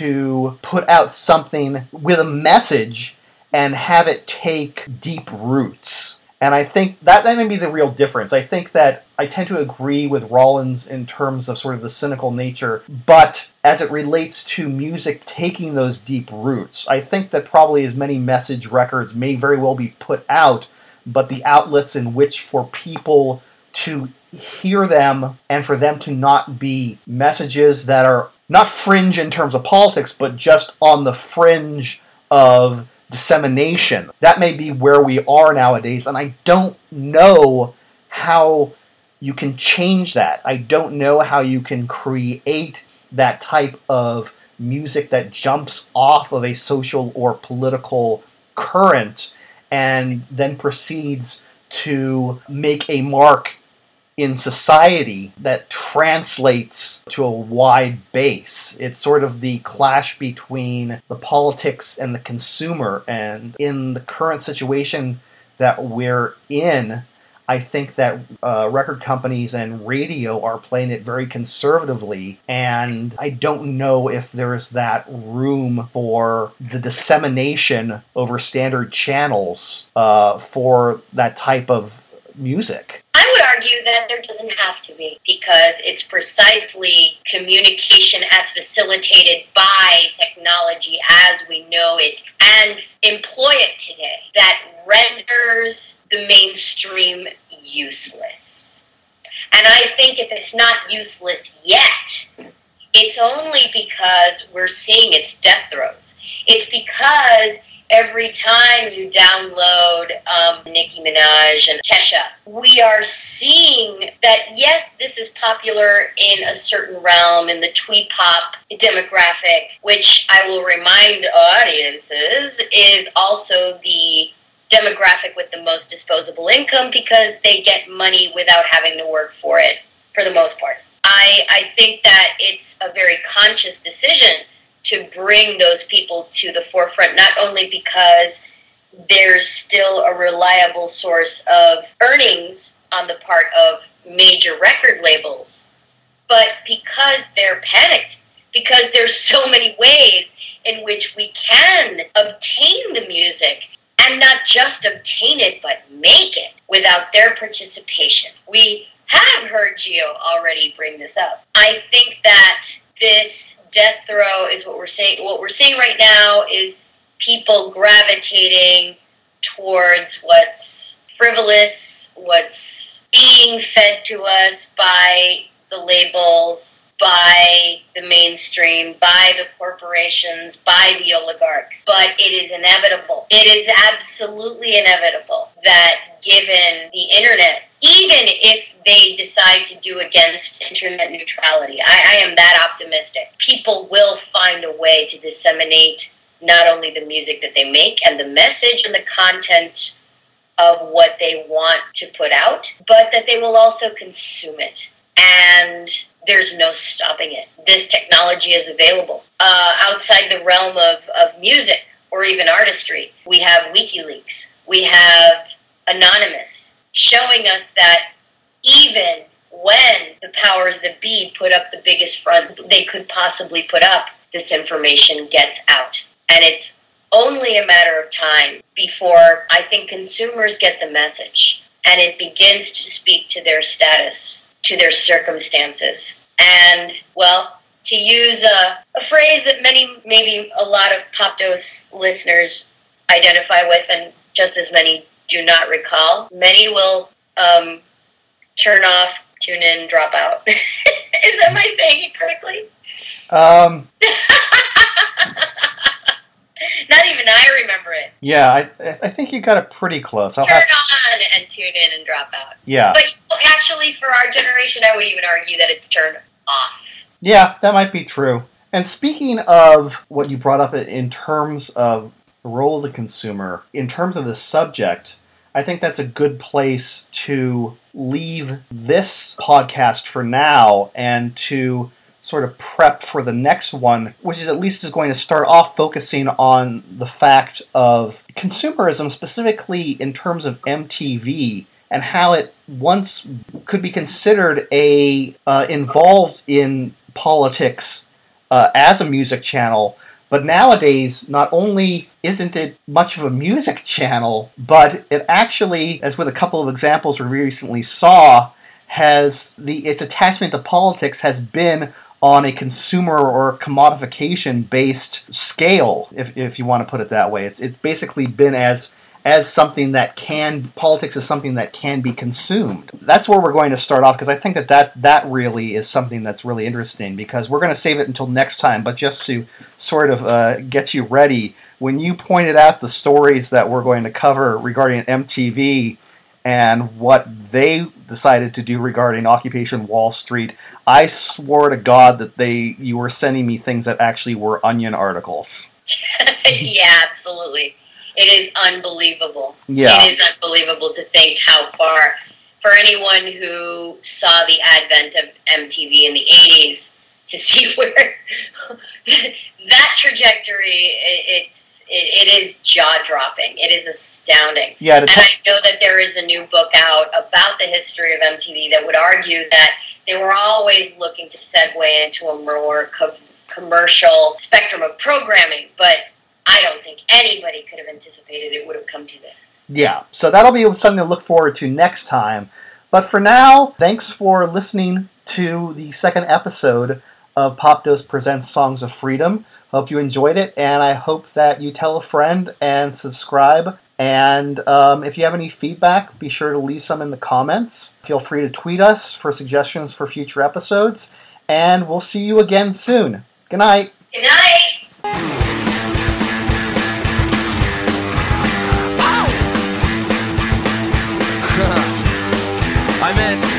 to put out something with a message and have it take deep roots. And I think that may be the real difference. I think that I tend to agree with Rollins in terms of sort of the cynical nature, but as it relates to music taking those deep roots, I think that probably as many message records may very well be put out, but the outlets in which for people to hear them and for them to not be messages that are not fringe in terms of politics, but just on the fringe of dissemination. That may be where we are nowadays, and I don't know how you can change that. I don't know how you can create that type of music that jumps off of a social or political current and then proceeds to make a mark in society that translates to a wide base. It's sort of the clash between the politics and the consumer, and in the current situation that we're in, I think that record companies and radio are playing it very conservatively, and I don't know if there's that room for the dissemination over standard channels for that type of music. I would argue that there doesn't have to be, because it's precisely communication as facilitated by technology as we know it and employ it today that renders the mainstream useless. And I think if it's not useless yet, it's only because we're seeing its death throes. It's because every time you download Nicki Minaj and Kesha, we are seeing that, yes, this is popular in a certain realm, in the twee pop demographic, which I will remind audiences is also the demographic with the most disposable income, because they get money without having to work for it, for the most part. I think that it's a very conscious decision to bring those people to the forefront, not only because there's still a reliable source of earnings on the part of major record labels, but because they're panicked, because there's so many ways in which we can obtain the music, and not just obtain it, but make it without their participation. We have heard Gio already bring this up. I think that this death throw is what we're seeing. What we're seeing right now is people gravitating towards what's frivolous, what's being fed to us by the labels, by the mainstream, by the corporations, by the oligarchs. But it is inevitable. It is absolutely inevitable that given the internet, even if they decide to do against internet neutrality, I am that optimistic, people will find a way to disseminate not only the music that they make and the message and the content of what they want to put out, but that they will also consume it. And there's no stopping it. This technology is available. Outside the realm of music or even artistry, we have WikiLeaks. We have Anonymous, showing us that even when the powers that be put up the biggest front they could possibly put up, this information gets out. And it's only a matter of time before I think consumers get the message and it begins to speak to their status, to their circumstances. And, well, to use a phrase that maybe a lot of Pop Dose listeners identify with, and just as many do not recall, many will turn off, tune in, drop out. Am I saying it correctly? Not even I remember it. Yeah, I think you got it pretty close. Turn on and tune in and drop out. Yeah. But actually, for our generation, I would even argue that it's turned off. Yeah, that might be true. And speaking of what you brought up in terms of the role of the consumer, in terms of the subject, I think that's a good place to leave this podcast for now and to sort of prep for the next one, which is at least is going to start off focusing on the fact of consumerism, specifically in terms of MTV, and how it once could be considered involved in politics as a music channel, but nowadays not only isn't it much of a music channel, but it actually, as with a couple of examples we recently saw, has its attachment to politics has been on a consumer or commodification-based scale, if you want to put it that way. It's basically been as something that politics is something that can be consumed. That's where we're going to start off, because I think that really is something that's really interesting, because we're going to save it until next time, but just to sort of get you ready, when you pointed out the stories that we're going to cover regarding MTV and what they decided to do regarding Occupation Wall Street, I swore to God that you were sending me things that actually were Onion articles. Yeah, absolutely. It is unbelievable. Yeah. It is unbelievable to think how far, for anyone who saw the advent of MTV in the 80s, to see where that trajectory, it is jaw-dropping. It is astounding. Yeah, and I know that there is a new book out about the history of MTV that would argue that they were always looking to segue into a more commercial spectrum of programming, but I don't think anybody could have anticipated it would have come to this. Yeah, so that'll be something to look forward to next time. But for now, thanks for listening to the second episode of Pop Dose Presents Songs of Freedom. Hope you enjoyed it, and I hope that you tell a friend and subscribe. And if you have any feedback, be sure to leave some in the comments. Feel free to tweet us for suggestions for future episodes, and we'll see you again soon. Good night. Good night. I meant